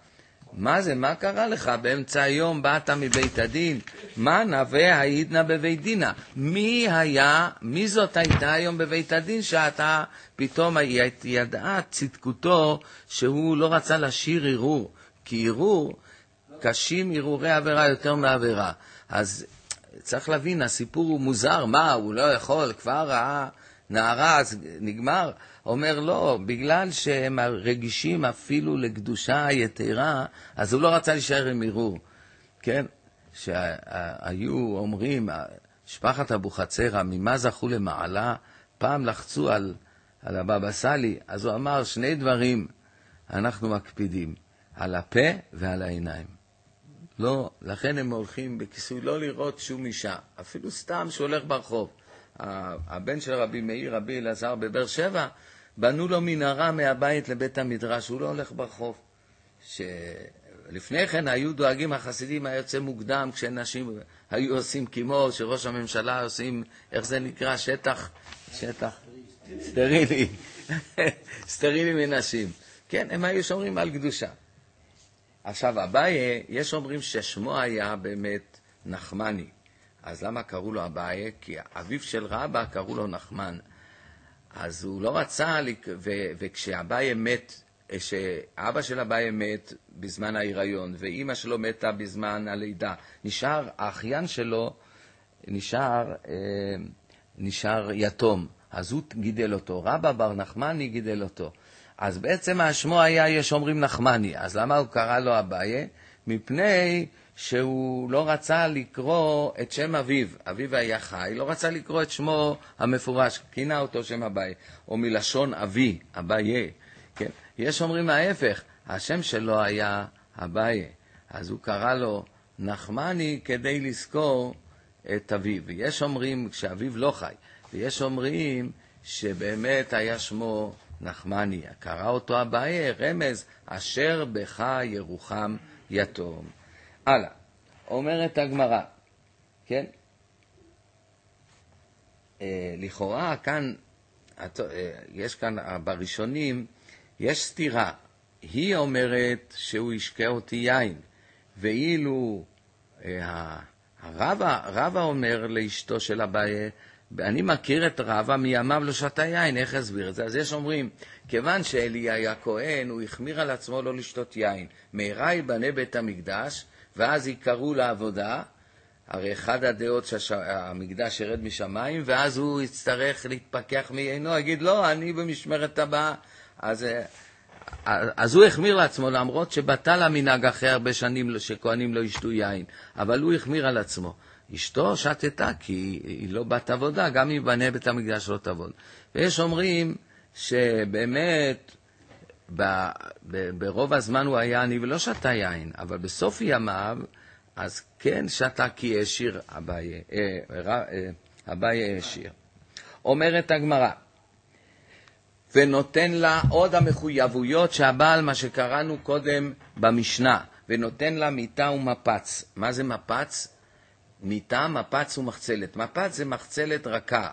[SPEAKER 1] מה זה, מה קרה לך? באמצע היום באת מבית הדין? מה נווה העידנא בבית דינה? מי זאת הייתה היום בבית הדין שאתה פתאום ידעה צדקותו שהוא לא רצה לשיר ערעור? כי ערעור, קשים ערעורי עבירה יותר מעבירה. אז צריך להבין, הסיפור הוא מוזר. מה, הוא לא יכול, כבר ראה נערה, אז נגמר? אומר לא, בגלל שהם רגישים אפילו לקדושה היתרה, אז הוא לא רצה להישאר עם ערעור. כן? שהיו אומרים, משפחת אבוחצירא, ממה זכו למעלה? פעם לחצו על הבבא סאלי, אז הוא אמר שני דברים אנחנו מקפידים, על הפה ועל העיניים. לא, לכן הם הולכים בכיסוי לא לראות שום אישה, אפילו סתם שהולך ברחוב. הבן של רבי מאיר, רבי אלעזר בבאר שבע, בנו לו מנהרה מהבית לבית המדרש, הוא לא הולך ברחוב. שלפני כן היו דואגים החסידים, היה יוצא מוקדם, כשנשים היו עושים כמו שראש הממשלה עושים, איך זה נקרא? שטח סטרילי, סטרילי מנשים. כן, הם היו שומרים על קדושה. עכשיו, אביי, יש אומרים ששמו היה באמת נחמני. אז למה קראו לו אביי? כי אביו של רבא קראו לו נחמן. אז הוא לא רצה, וכשאביי מת, שאבא של אביי מת בזמן ההיריון, ואימא שלו מתה בזמן הלידה, נשאר, האחיין שלו נשאר יתום. אז הוא גידל אותו, רבא בר נחמני גידל אותו. אז בעצם השמו היה, יש אומרים נחמני. אז למה הוא קרא לו אביי? מפני שהוא לא רצה לקרוא את שם אביו. אביו היה חי, לא רצה לקרוא את שמו המפורש, כינה אותו שם אביי. או מלשון אבי, אביי. כן? יש אומרים ההפך, השם שלו היה אביי. אז הוא קרא לו נחמני כדי לזכור את אביו. יש אומרים שאביו לא חי. ויש אומרים שבאמת היה שמו נחמני, קרא אותו אביי, רמז, אשר בך ירוחם יתום. הלאה, אומרת הגמרא, כן? לכאורה כאן, יש כאן בראשונים, יש סתירה. היא אומרת שהוא ישקה אותי יין, ואילו רבא אומר לאשתו של אביי, אני מכיר את רבא מימיו לא שתה יין, איך אסביר את זה? אז יש אומרים, כיוון שאלי היה כהן, הוא החמיר על עצמו לא לשתות יין. מהרה ייבנה בית המקדש, ואז יקראו לעבודה, הרי אחד הדעות שהמקדש ירד משמיים, ואז הוא יצטרך להתפקח מיינו, יגיד, לא, אני במשמרת הבאה. אז הוא החמיר לעצמו, למרות שבטל המנהג אחרי הרבה שנים שכהנים לא ישתו יין, אבל הוא החמיר על עצמו. אשתו שתתה כי היא לא בת עבודה, גם אם בנה בית המקדש לא תעבוד. ויש אומרים שבאמת ברוב הזמן הוא היה עני ולא שתה יין, אבל בסוף ימיו אז כן שתה כי השיר אביי השיר. אומרת הגמרא, ונותן לה עוד המחויבויות שהבעל, מה שקראנו קודם במשנה, ונותן לה מיטה ומפץ. מה זה מפץ? מיטה, מפץ ומחצלת. מפץ זה מחצלת רכה,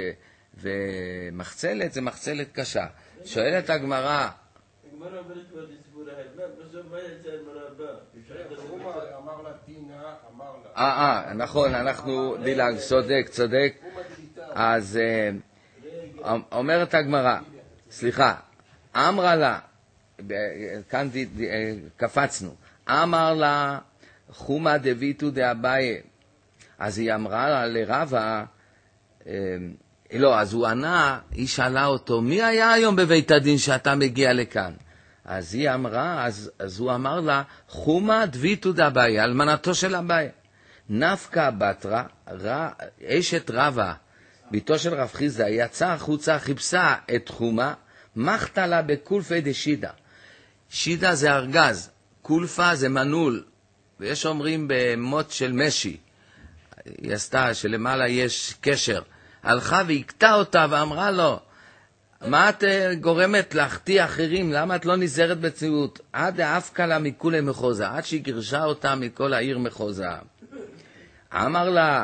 [SPEAKER 1] ומחצלת זה מחצלת קשה. שואלת הגמרא,
[SPEAKER 2] הגמרא אומרת כבר לסיפור אחד, בסוף מה יצא עם הרבה?
[SPEAKER 4] אמר לה דינה, אמר לה.
[SPEAKER 1] נכון, אנחנו דילג, צודק. אז אומרת הגמרא, סליחה, אמרה לה, כאן קפצנו, אמר לה, חומה דביתו דאביי. אז היא אמרה לרבא, לא, אז הוא ענה, היא שאלה אותו, מי היה היום בבית הדין שאתה מגיע לכאן? אז היא אמרה, אז הוא אמר לה, חומה דביתו דאביי, אלמנתו של אביי. נפקא בתרא, אשת רבא, ביתו של רב חיסדא, יצאה החוצה, חיפשה את חומה, מחתה לה בקולפי דשידה. שידה זה ארגז, קולפה זה מנעול, ויש אומרים במות של משי, היא עשתה שלמעלה יש קשר, הלכה והקטה אותה ואמרה לו, מה את גורמת להחטיא אחרים, למה את לא נזהרת בצניעות? עד אבקה לה מכולי מחוזה, עד שהיא גירשה אותה מכל העיר מחוזה. אמר לה,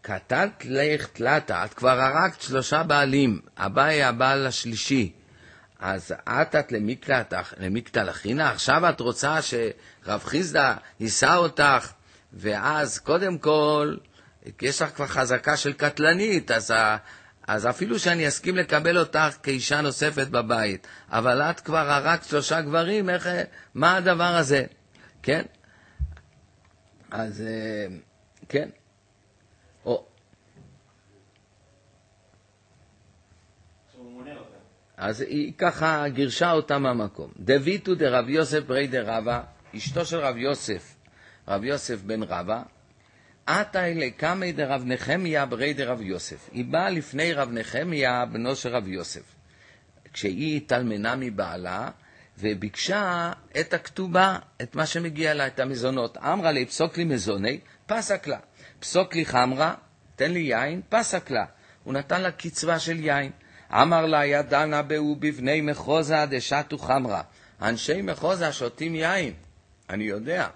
[SPEAKER 1] קטלת לך תלתה, את כבר הרגת 3 בעלים, אביי הבעל השלישי. אז עתת למקטע לכינה, עכשיו את רוצה שרב חיסדא יישא אותך, ואז קודם כל, יש לך כבר חזקה של קטלנית, אז אפילו שאני אסכים לקבל אותך כאישה נוספת בבית, אבל את כבר הרגת 3 גברים, מה הדבר הזה? כן? אז, כן. אז היא ככה גירשה אותה מהמקום. דביתו דרב יוסף ברי דרבה, אשתו של רב יוסף, רב יוסף בן רבה, עתה אלה קמי דרב נחמיה ברי דרב יוסף. היא באה לפני רב נחמיה, בנו של רב יוסף, כשהיא התאלמנה מבעלה, וביקשה את הכתובה, את מה שמגיע לה, את המזונות. אמרה לי, פסוק לי מזוני, פסק לה. פסוק לי חמרה, תן לי יין, פסק לה. הוא נתן לה קצבה של יין. אמר לה, ידנה באו בבני מחוזה דשתו חמרה. אנשי מחוזה שותים יין, אני יודע.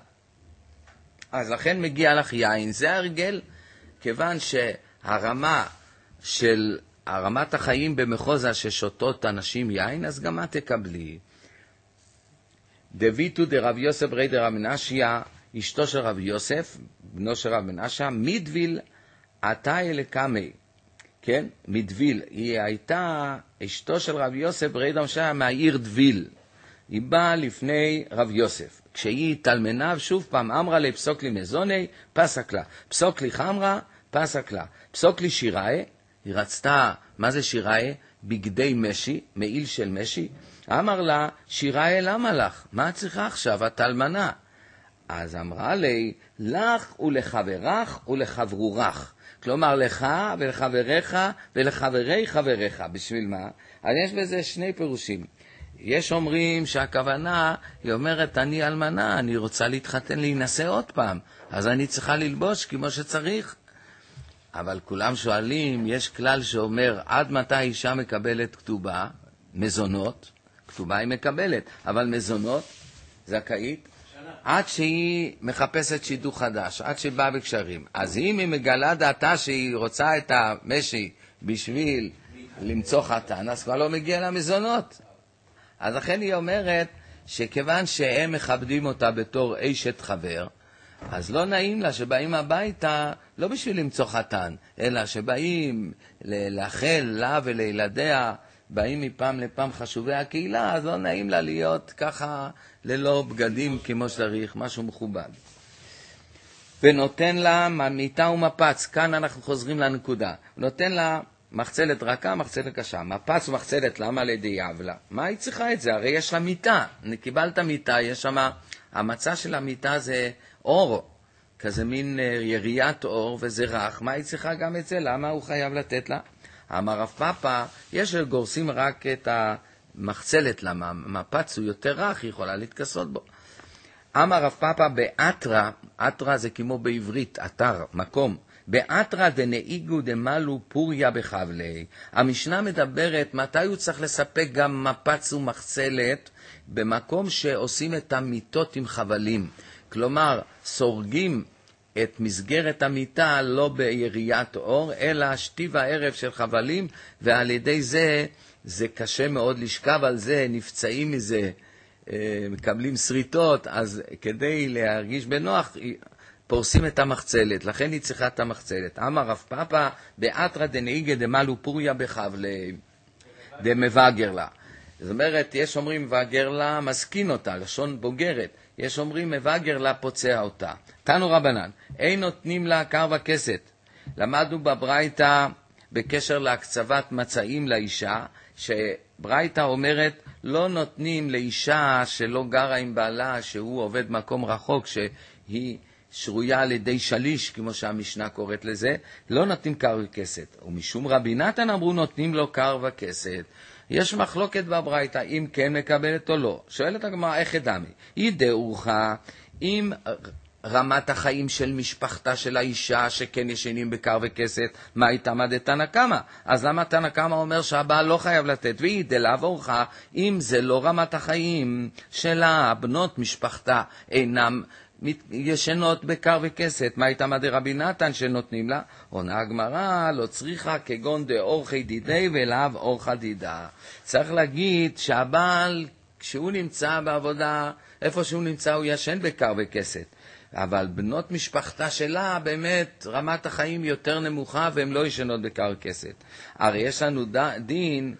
[SPEAKER 1] אז לכן מגיע לך יין. זה הרגל, כיוון שהרמה של הרמת החיים במחוזה ששותות אנשים יין, אז גם את תקבלי. דביתו דרב יוסף ברי דרב מנשיה, אשתו של רב יוסף, בנו של רב מנשיה, מדוויל עתה אלה קמי. כן? מדוויל. היא הייתה אשתו של רב יוסף ברי דרב מנשיה מהעיר דוויל. היא באה לפני רב יוסף. כשהיא התאלמנה, שוב פעם, אמרה לי, פסוק לי מזוני, פסק לה. פסוק לי חמרה, פסק לה. פסוק לי שיראי, היא רצתה, מה זה שיראי? בגדי משי, מעיל של משי. אמר לה, שיראי, למה לך? מה את צריכה עכשיו? את אלמנה. אז אמרה לי, לך ולחברך ולחברוך. כלומר, לך ולחבריך ולחברי חבריך. בשביל מה? אז יש בזה 2 פירושים. יש אומרים שהכוונה, היא אומרת, אני אלמנה, אני רוצה להתחתן, להינשא עוד פעם. אז אני צריכה ללבוש כמו שצריך. אבל כולם שואלים, יש כלל שאומר, עד מתי אישה מקבלת כתובה? מזונות. כתובה היא מקבלת, אבל מזונות, זכאית, עד שהיא מחפשת שידוך חדש, עד שבאה בקשרים. אז אם היא מגלה דעתה שהיא רוצה את המשי בשביל למצוא חתן, אז כבר לא מגיע לה מזונות. אז לכן היא אומרת שכיוון שהם מכבדים אותה בתור אשת חבר, אז לא נעים לה שבאים הביתה לא בשביל למצוא חתן, אלא שבאים לאחל לה ולילדיה, באים מפעם לפעם חשובי הקהילה, אז לא נעים לה להיות ככה ללא בגדים כמו שצריך, משהו מכובד. ונותן לה מיטה ומפץ, כאן אנחנו חוזרים לנקודה. נותן לה מחצלת רכה, מחצלת קשה. מפץ ומחצלת, למה לידי יבלה? מה היא צריכה את זה? הרי יש לה מיטה. קיבלת מיטה, יש שם, המצע של המיטה זה אור, כזה מין יריית אור וזה רך. מה היא צריכה גם את זה? למה הוא חייב לתת לה? אמר רב פאפא, יש גורסים רק את המחצלת, למה המפץ הוא יותר רך, היא יכולה להתכסות בו. אמר רב פאפא באתרא, אתרא זה כמו בעברית, אתר, מקום. באתרא דנאיגו דמלו פוריה בחבלי. המשנה מדברת מתי הוא צריך לספק גם מפץ ומחצלת במקום שעושים את המיטות עם חבלים. כלומר, סורגים את מסגרת המיטה לא ביריית אור, אלא שתי וערב של חבלים, ועל ידי זה, זה קשה מאוד לשכב על זה, נפצעים מזה, מקבלים שריטות, אז כדי להרגיש בנוח, פורסים את המחצלת, לכן היא צריכה את המחצלת. אמר רב פאפא, באתרא דנאיגה דמלו פוריה בחבלי, דמבגר לה. זאת אומרת, יש אומרים מבגר לה, מסכין אותה, לשון בוגרת. יש אומרים מבגר לה, פוצע אותה. תנו רבנן, אין נותנים לה קר וכסת. למדנו בברייתא בקשר להקצבת מצעים לאישה, שברייתא אומרת, לא נותנים לאישה שלא גרה עם בעלה, שהוא עובד מקום רחוק, שהיא שרויה על ידי שליש, כמו שהמשנה קוראת לזה, לא נותנים קר וכסת. ומשום רבי נתן אמרו נותנים לו קר וכסת. יש מחלוקת בברייתא, אם כן מקבלת או לא. שואלת הגמרא, איך אדמי? ידעוך, אם רמת החיים של משפחתה של האישה שכן ישנים בקר וכסת, מה הייתה מדתנא קמא? אז למה תנא קמא אומר שהבעל לא חייב לתת? וידעלאו אורך, אם זה לא רמת החיים שלה, בנות משפחתה אינם ישנות בקר וכסת. מה איתמא דרבי נתן שנותנים לה? עונה הגמרא, לא צריכה כגון דאורחי דידי ולאו אורחה דידה. צריך להגיד שהבעל, כשהוא נמצא בעבודה, איפה שהוא נמצא הוא ישן בקר וכסת. אבל בנות משפחתה שלה באמת רמת החיים יותר נמוכה והן לא ישנות בקר וכסת. הרי יש לנו דין,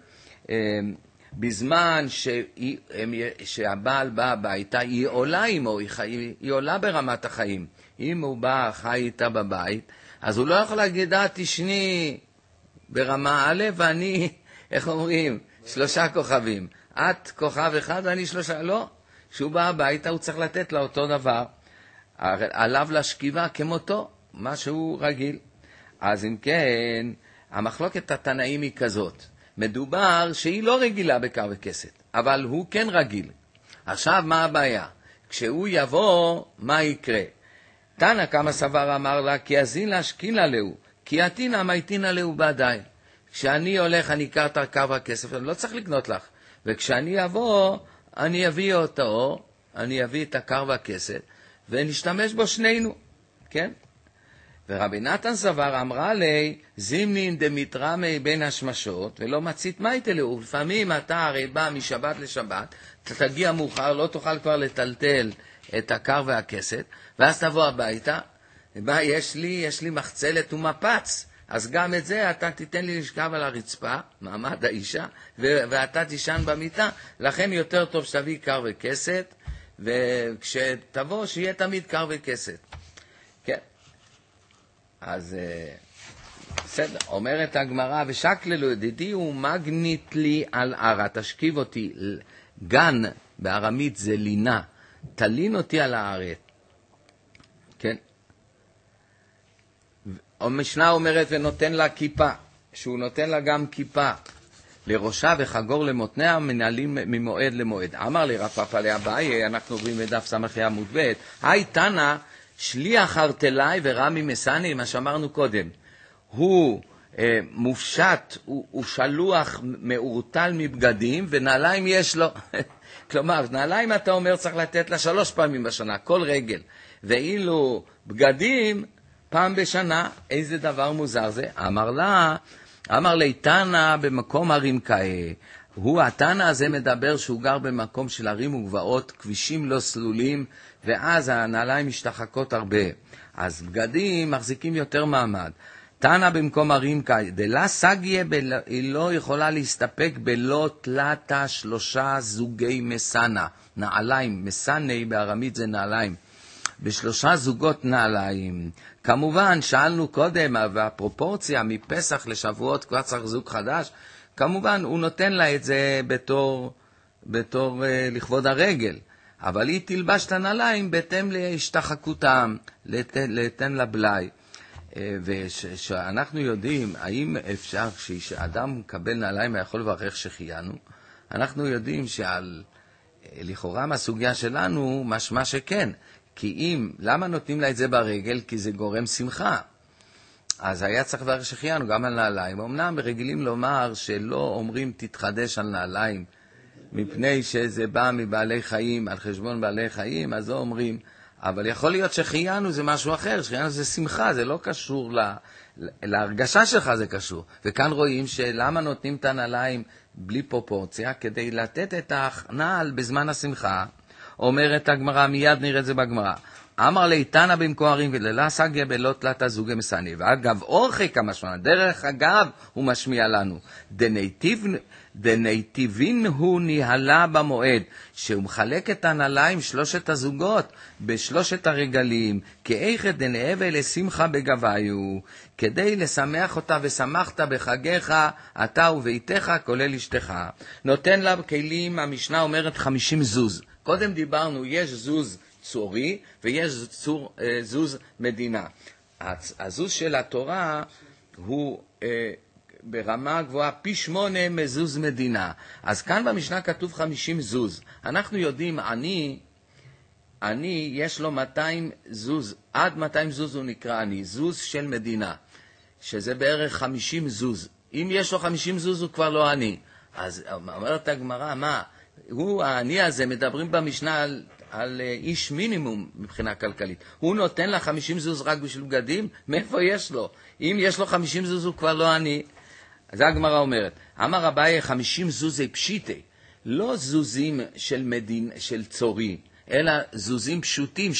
[SPEAKER 1] בזמן שהבעל בא הביתה, היא עולה עמו, היא עולה ברמת החיים. אם הוא בא, חי איתה בבית, אז הוא לא יכול להגיד, תשני ברמה א' ואני, איך אומרים, 3 כוכבים. את כוכב אחד ואני 3, לא. כשהוא בא הביתה הוא צריך לתת לה אותו דבר. עליו להשכיבה כמותו, מה שהוא רגיל. אז אם כן, המחלוקת התנאים היא כזאת. מדובר שהיא לא רגילה בקר וכסת, אבל הוא כן רגיל. עכשיו מה הבעיה? כשהוא יבוא, מה יקרה? תנא כמה סבר אמר לה, כי אזין להשכין לה להו, כי עתינא מייטינא להו בעדיי. כשאני הולך, אני אקח את הקר והכסף, אני לא צריך לקנות לך. וכשאני אבוא, אני אביא אותו, אני אביא את הקר והכסף, ונשתמש בו שנינו, כן? ורבי נתן סבר אמרה לי, זימנין דמיתרמי בין השמשות, ולא מצית מייטלו. לפעמים אתה הרי בא משבת לשבת, אתה תגיע מאוחר, לא תוכל כבר לטלטל את הקר והכסת, ואז תבוא הביתה, יש לי מחצלת ומפץ, אז גם את זה אתה תיתן לי לשכב על הרצפה, מעמד האישה, ואתה תישן במיטה, לכן יותר טוב שתביא קר וכסת, וכשתבוא שיהיה תמיד קר וכסת. כן. אז בסדר, אומרת הגמרא, ושקללו ידידי ומגנית לי על ערה, תשכיב אותי, גן בארמית זה לינה, תלין אותי על הארץ. כן. המשנה אומרת ונותן לה כיפה, שהוא נותן לה גם כיפה, לראשה וחגור למותניה מנהלים ממועד למועד. אמר לי רב פאפא לאביי, אנחנו עוברים בדף סמכי עמוד ב', היי תנא שליח ארטלאי ורמי מסני, מה שאמרנו קודם, הוא מופשט, הוא שלוח מעורטל מבגדים ונעליים יש לו. כלומר, נעליים אתה אומר צריך לתת לה 3 פעמים בשנה, כל רגל, ואילו בגדים פעם בשנה. איזה דבר מוזר זה? אמר לי תנא במקום הרים כאה. התנא הזה מדבר שהוא גר במקום של הרים וגבעות, כבישים לא סלולים, ואז הנעליים משתחקות הרבה. אז בגדים מחזיקים יותר מעמד. תנא במקום הרים כאה, דלה סגיה, היא לא יכולה להסתפק בלא תלתה 3 זוגי מסנה. נעליים, מסנה בארמית זה נעליים. ב3 זוגות נעליים. כמובן, שאלנו קודם, והפרופורציה מפסח לשבועות כבר צריך זוג חדש, כמובן הוא נותן לה את זה בתור לכבוד הרגל, אבל היא תלבש את הנעליים בהתאם להשתחקותם, לתן לה בלי. ושאנחנו יודעים, האם אפשר כשאדם מקבל נעליים יכול לברך שחיינו, אנחנו יודעים לכאורה מהסוגיה שלנו משמע שכן, כי למה נותנים לה את זה ברגל? כי זה גורם שמחה. אז היה צריך לברך שחיינו גם על נעליים. אמנם רגילים לומר שלא אומרים תתחדש על נעליים, מפני שזה בא מבעלי חיים, על חשבון בעלי חיים, אז לא אומרים, אבל יכול להיות שחיינו זה משהו אחר, שחיינו זה שמחה, זה לא קשור להרגשה שלך, זה קשור. וכאן רואים שלמה נותנים את הנעליים בלי פרופורציה, כדי לתת את הנעל בזמן השמחה. אומרת הגמרא, מיד נראה את זה בגמרא. אמר לי תנא במקום וללה סגיה בלא תלתה זוגי מסני. ואגב אורחי כמשמע, דרך אגב הוא משמיע לנו, דנייטיבין הוא ניהלה במועד, שהוא מחלק את הנעליים 3 הזוגות ב3 הרגלים, כאיכא דנאווה לשמחה בגביו, כדי לשמח אותה ושמחת בחגיך אתה וביתך כולל אשתך. נותן לה כלים, המשנה אומרת 50 זוז. קודם דיברנו, יש זוז צורי ויש זוז מדינה. הזוז של התורה הוא ברמה גבוהה פי 8 מזוז מדינה. אז כאן במשנה כתוב 50 זוז. אנחנו יודעים, אני יש לו 200 זוז, עד 200 זוז הוא נקרא אני, זוז של מדינה, שזה בערך 50 זוז. אם יש לו 50 זוז הוא כבר לא אני. אז אומרת הגמרא, מה? העני הזה, מדברים במשנה על איש מינימום מבחינה כלכלית. הוא נותן לה 50 זוז רק בשביל בגדים? מאיפה יש לו? אם יש לו 50 זוז הוא כבר לא עני. זה הגמרא אומרת. אמר אביי 50 זוזי פשיטי, לא זוזים של צורי, אלא זוזים פשוטים,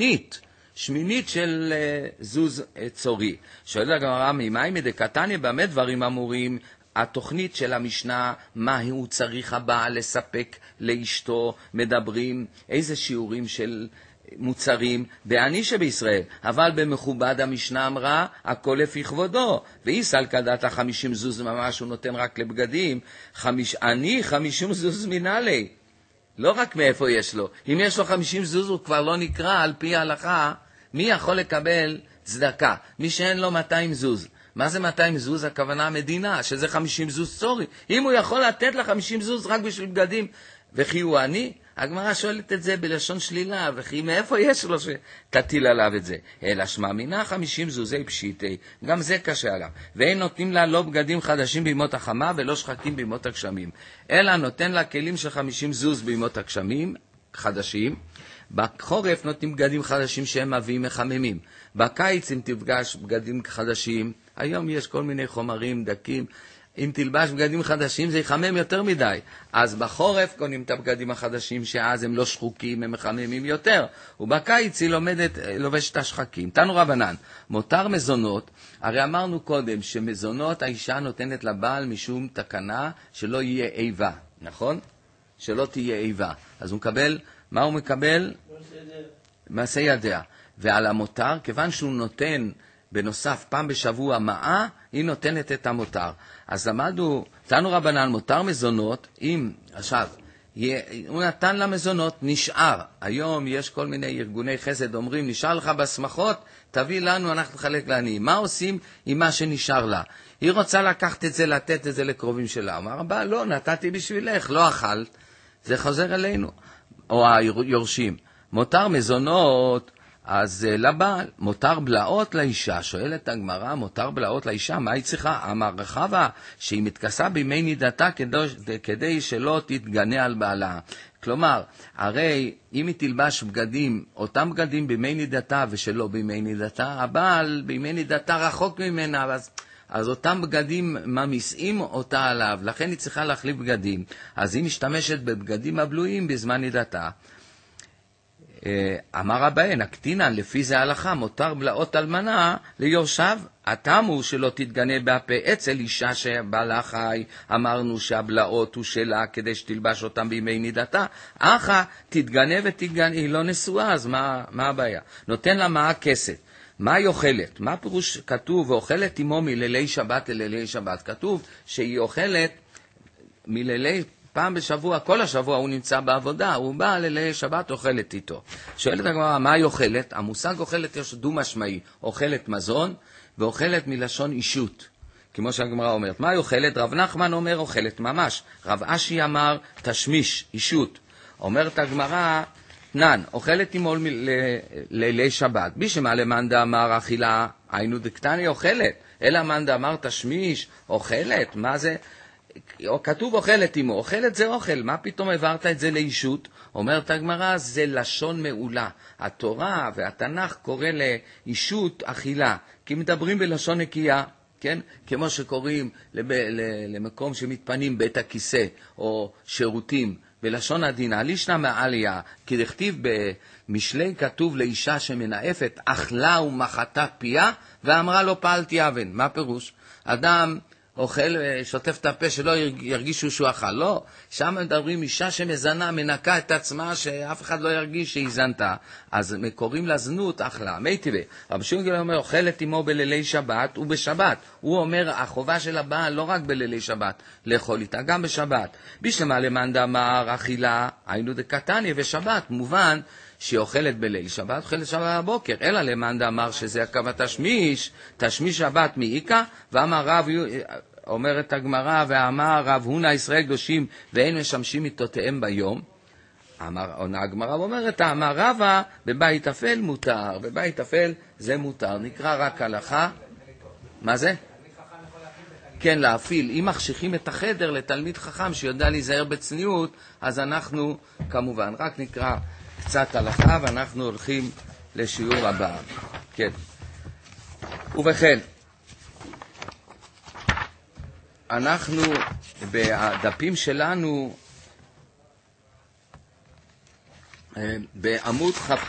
[SPEAKER 1] שמינית של זוז צורי. שואלת הגמרא, ממאי מדקתניא במה דברים אמורים? התוכנית של המשנה, מה הוא צריך הבעל לספק לאשתו, מדברים איזה שיעורים של מוצרים, בעני שבישראל, אבל במכובד המשנה אמרה, הכל לפי כבודו, ואיסל כדת 50 זוז ממש הוא נותן רק לבגדים, עני 50 זוז מנהלי, לא רק מאיפה יש לו, אם יש לו 50 זוז הוא כבר לא נקרא על פי ההלכה, מי יכול לקבל צדקה? מי שאין לו 200 זוז. מה זה 200 זוז? הכוונה המדינה, שזה 50 זוז צורי. אם הוא יכול לתת לה 50 זוז רק בשביל בגדים, וכי הוא עני? הגמרא שואלת את זה בלשון שלילה, וכי מאיפה יש לו שתטיל עליו את זה? אלא שמע מינה 50 זוזי פשיטי, גם זה קשה עליו. ואין נותנים לה לא בגדים חדשים בימות החמה ולא שחקים בימות הגשמים, אלא נותן לה כלים של 50 זוז בימות הגשמים חדשים. בחורף נותנים בגדים חדשים שהם מביאים מחממים. בקיץ אם תפגש בגדים חדשים, היום יש כל מיני חומרים דקים, אם תלבש בגדים חדשים זה יחמם יותר מדי. אז בחורף קונים את הבגדים החדשים שאז הם לא שחוקים, הם מחממים יותר. ובקיץ היא לובשת את השחקים. תנו רבנן, מותר מזונות, הרי אמרנו קודם שמזונות האישה נותנת לבעל משום תקנה שלא יהיה איבה, נכון? שלא תהיה איבה. אז הוא מקבל, מה הוא מקבל? מעשה ידיה. ועל המותר, כיוון שהוא נותן בנוסף פעם בשבוע מאה, היא נותנת את המותר. אז למדנו, תנו רבנן, מותר מזונות, אם, עכשיו, הוא נתן לה מזונות, נשאר. היום יש כל מיני ארגוני חסד, אומרים, נשאר לך בשמחות, תביא לנו, אנחנו נחלק לעניים. מה עושים עם מה שנשאר לה? היא רוצה לקחת את זה, לתת את זה לקרובים שלה. אמר, הבא, לא, נתתי בשבילך, לא אכלת, זה חוזר אלינו. או היורשים. מותר מזונות, אז לבעל, מותר בלעות לאישה. שואלת הגמרא, מותר בלעות לאישה, מה היא צריכה? אמר רחבה, שהיא מתכסה בימי נידתה כדי שלא תתגנה על בעלה. כלומר, הרי אם היא תלבש בגדים, אותם בגדים בימי נידתה ושלא בימי נידתה, הבעל בימי נידתה רחוק ממנה, אז אותם בגדים ממסעים אותה עליו, לכן היא צריכה להחליף בגדים. אז היא משתמשת בבגדים הבלויים בזמן נידתה. אמר רבן, הקטינן, לפי זה ההלכה, מותר בלעות אלמנה ליורשיו. הטעם הוא שלא תתגנה בהפה אצל אישה שבעלה חי, אמרנו שהבלעות הוא שלה כדי שתלבש אותם בימי נידתה, אחה תתגנה ותתגנה, היא לא נשואה, אז מה הבעיה? נותן לה מה הכסת. מה היא אוכלת? מה פירוש כתוב ואוכלת עמו מלילי שבת ללילי שבת? כתוב שהיא אוכלת מלילי פעם בשבוע, כל השבוע הוא נמצא בעבודה, הוא בא ללילי שבת, אוכלת איתו. שואלת הגמרא, מה היא אוכלת? המושג אוכלת יש דו משמעי, אוכלת מזון ואוכלת מלשון אישות. כמו שהגמרא אומרת, מה היא אוכלת? רב נחמן אומר אוכלת ממש. רב אשי אמר תשמיש, אישות. אומרת הגמרא, נן, אוכלת עמו לילי שבת. בישמע למאן דאמר אכילה, היינו דקטני אוכלת. אלא מאן דאמר תשמיש, אוכלת. מה זה? כתוב אוכלת עמו. אוכלת זה אוכל. מה פתאום העברת את זה לאישות? אומרת הגמרא, זה לשון מעולה. התורה והתנ"ך קורא לאישות אכילה. כי מדברים בלשון נקייה. כן? כמו שקוראים למקום שמתפנים בית הכיסא או שירותים. בלשון עדינה, לישנה מעליה, כי דכתיב במשלי כתוב לאישה שמנאפת, אכלה ומחתה פיה, ואמרה לו פעלתי אבן. מה פירוש? אדם אוכל, שוטף את הפה שלא ירגישו שהוא אכל. לא, שם מדברים אישה שמזנה, מנקה את עצמה, שאף אחד לא ירגיש שהיא זנתה. אז קוראים לה זנות, אכלה. מי טבע? רב שונגל אומר, אוכלת עמו בלילי שבת ובשבת. הוא אומר, החובה של הבעל לא רק בלילי שבת, לאכול איתה, גם בשבת. בישלמה למאן דאמר אכילה, היינו דקטניה ושבת, מובן שהיא אוכלת בליל שבת, אוכלת שבת בבוקר, אלא למאן דאמר שזה הקו התשמיש, תשמיש שבת מאיקה, ואמר רב, אומרת הגמרא, ואמר רב הונא ישראל קדושים ואין משמשים מיתותיהם ביום. הגמרא אומרת, אמר רבא, בבית אפל מותר, בבית אפל זה מותר, נקרא רק הלכה. מה זה? כן, להפיל. אם מחשיכים את החדר לתלמיד חכם שיודע להיזהר בצניעות, אז אנחנו כמובן רק נקרא קצת הלכה ואנחנו הולכים לשיעור הבא. כן. ובכן, אנחנו בדפים שלנו בעמוד כ"ח,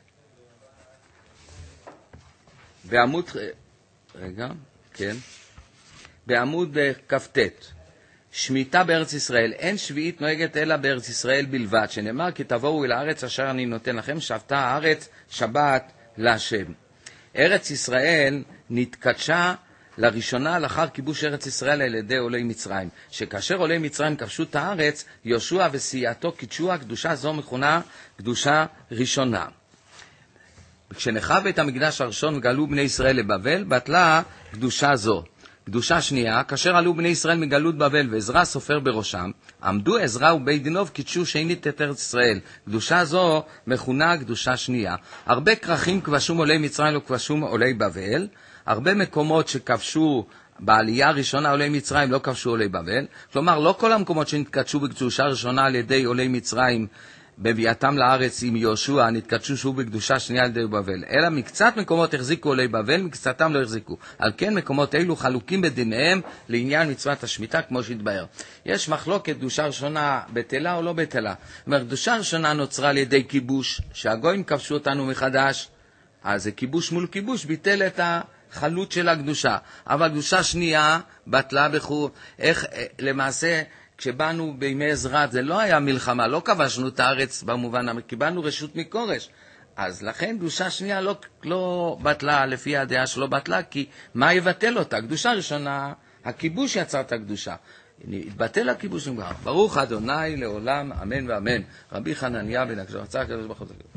[SPEAKER 1] בעמוד כ"ט, שמיטה בארץ ישראל. אין שביעית נוהגת אלא בארץ ישראל בלבד, שנאמר כי תבואו אל הארץ אשר אני נותן לכם, שבתה הארץ שבת להשם. ארץ ישראל נתקדשה לראשונה לאחר כיבוש ארץ ישראל על ידי עולי מצרים, שכאשר עולי מצרים כבשו את הארץ, יהושע וסיעתו קידשוה, קדושה זו מכונה קדושה ראשונה. כשנחרב בית המקדש הראשון וגלו בני ישראל לבבל, בטלה קדושה זו. קדושה שנייה, כאשר עלו בני ישראל מגלות בבל ועזרא סופר בראשם, עמדו עזרא ובית דינוב קידשו שנית את ארץ ישראל. קדושה זו מכונה קדושה שנייה. הרבה כרכים כבשו עולי מצרים לא כבשו עולי בבל, הרבה מקומות שכבשו בעלייה הראשונה עולי מצרים לא כבשו עולי בבל, כלומר לא כל המקומות שנתקדשו בקדושה ראשונה על ידי עולי מצרים בביאתם לארץ עם יהושע נתקדשו שוב בקדושה שנייה על ידי בבל, אלא מקצת מקומות החזיקו עולי בבל, מקצתם לא החזיקו. על כן מקומות אלו חלוקים בדיניהם לעניין מצוות השמיטה כמו שהתבהר. יש מחלוקת קדושה ראשונה בטלה או לא בטלה. קדושה ראשונה נוצרה על ידי כיבוש, שהגויים כבשו אותנו מחדש, אז זה כיבוש מול כיבוש ביטל את החלות של הקדושה. אבל קדושה שנייה בטלה בחור. איך למעשה כשבאנו בימי עזרא זה לא היה מלחמה, לא כבשנו את הארץ במובן, קיבלנו רשות מקורש. אז לכן קדושה שנייה לא בטלה, לפי הדעה שלא בטלה, כי מה יבטל אותה? קדושה ראשונה, הכיבוש יצר את הקדושה. התבטל הכיבוש כבר. ברוך אדוני לעולם, אמן ואמן. רבי חנניה בן הקדוש, רצה הקדוש ברוך הוא.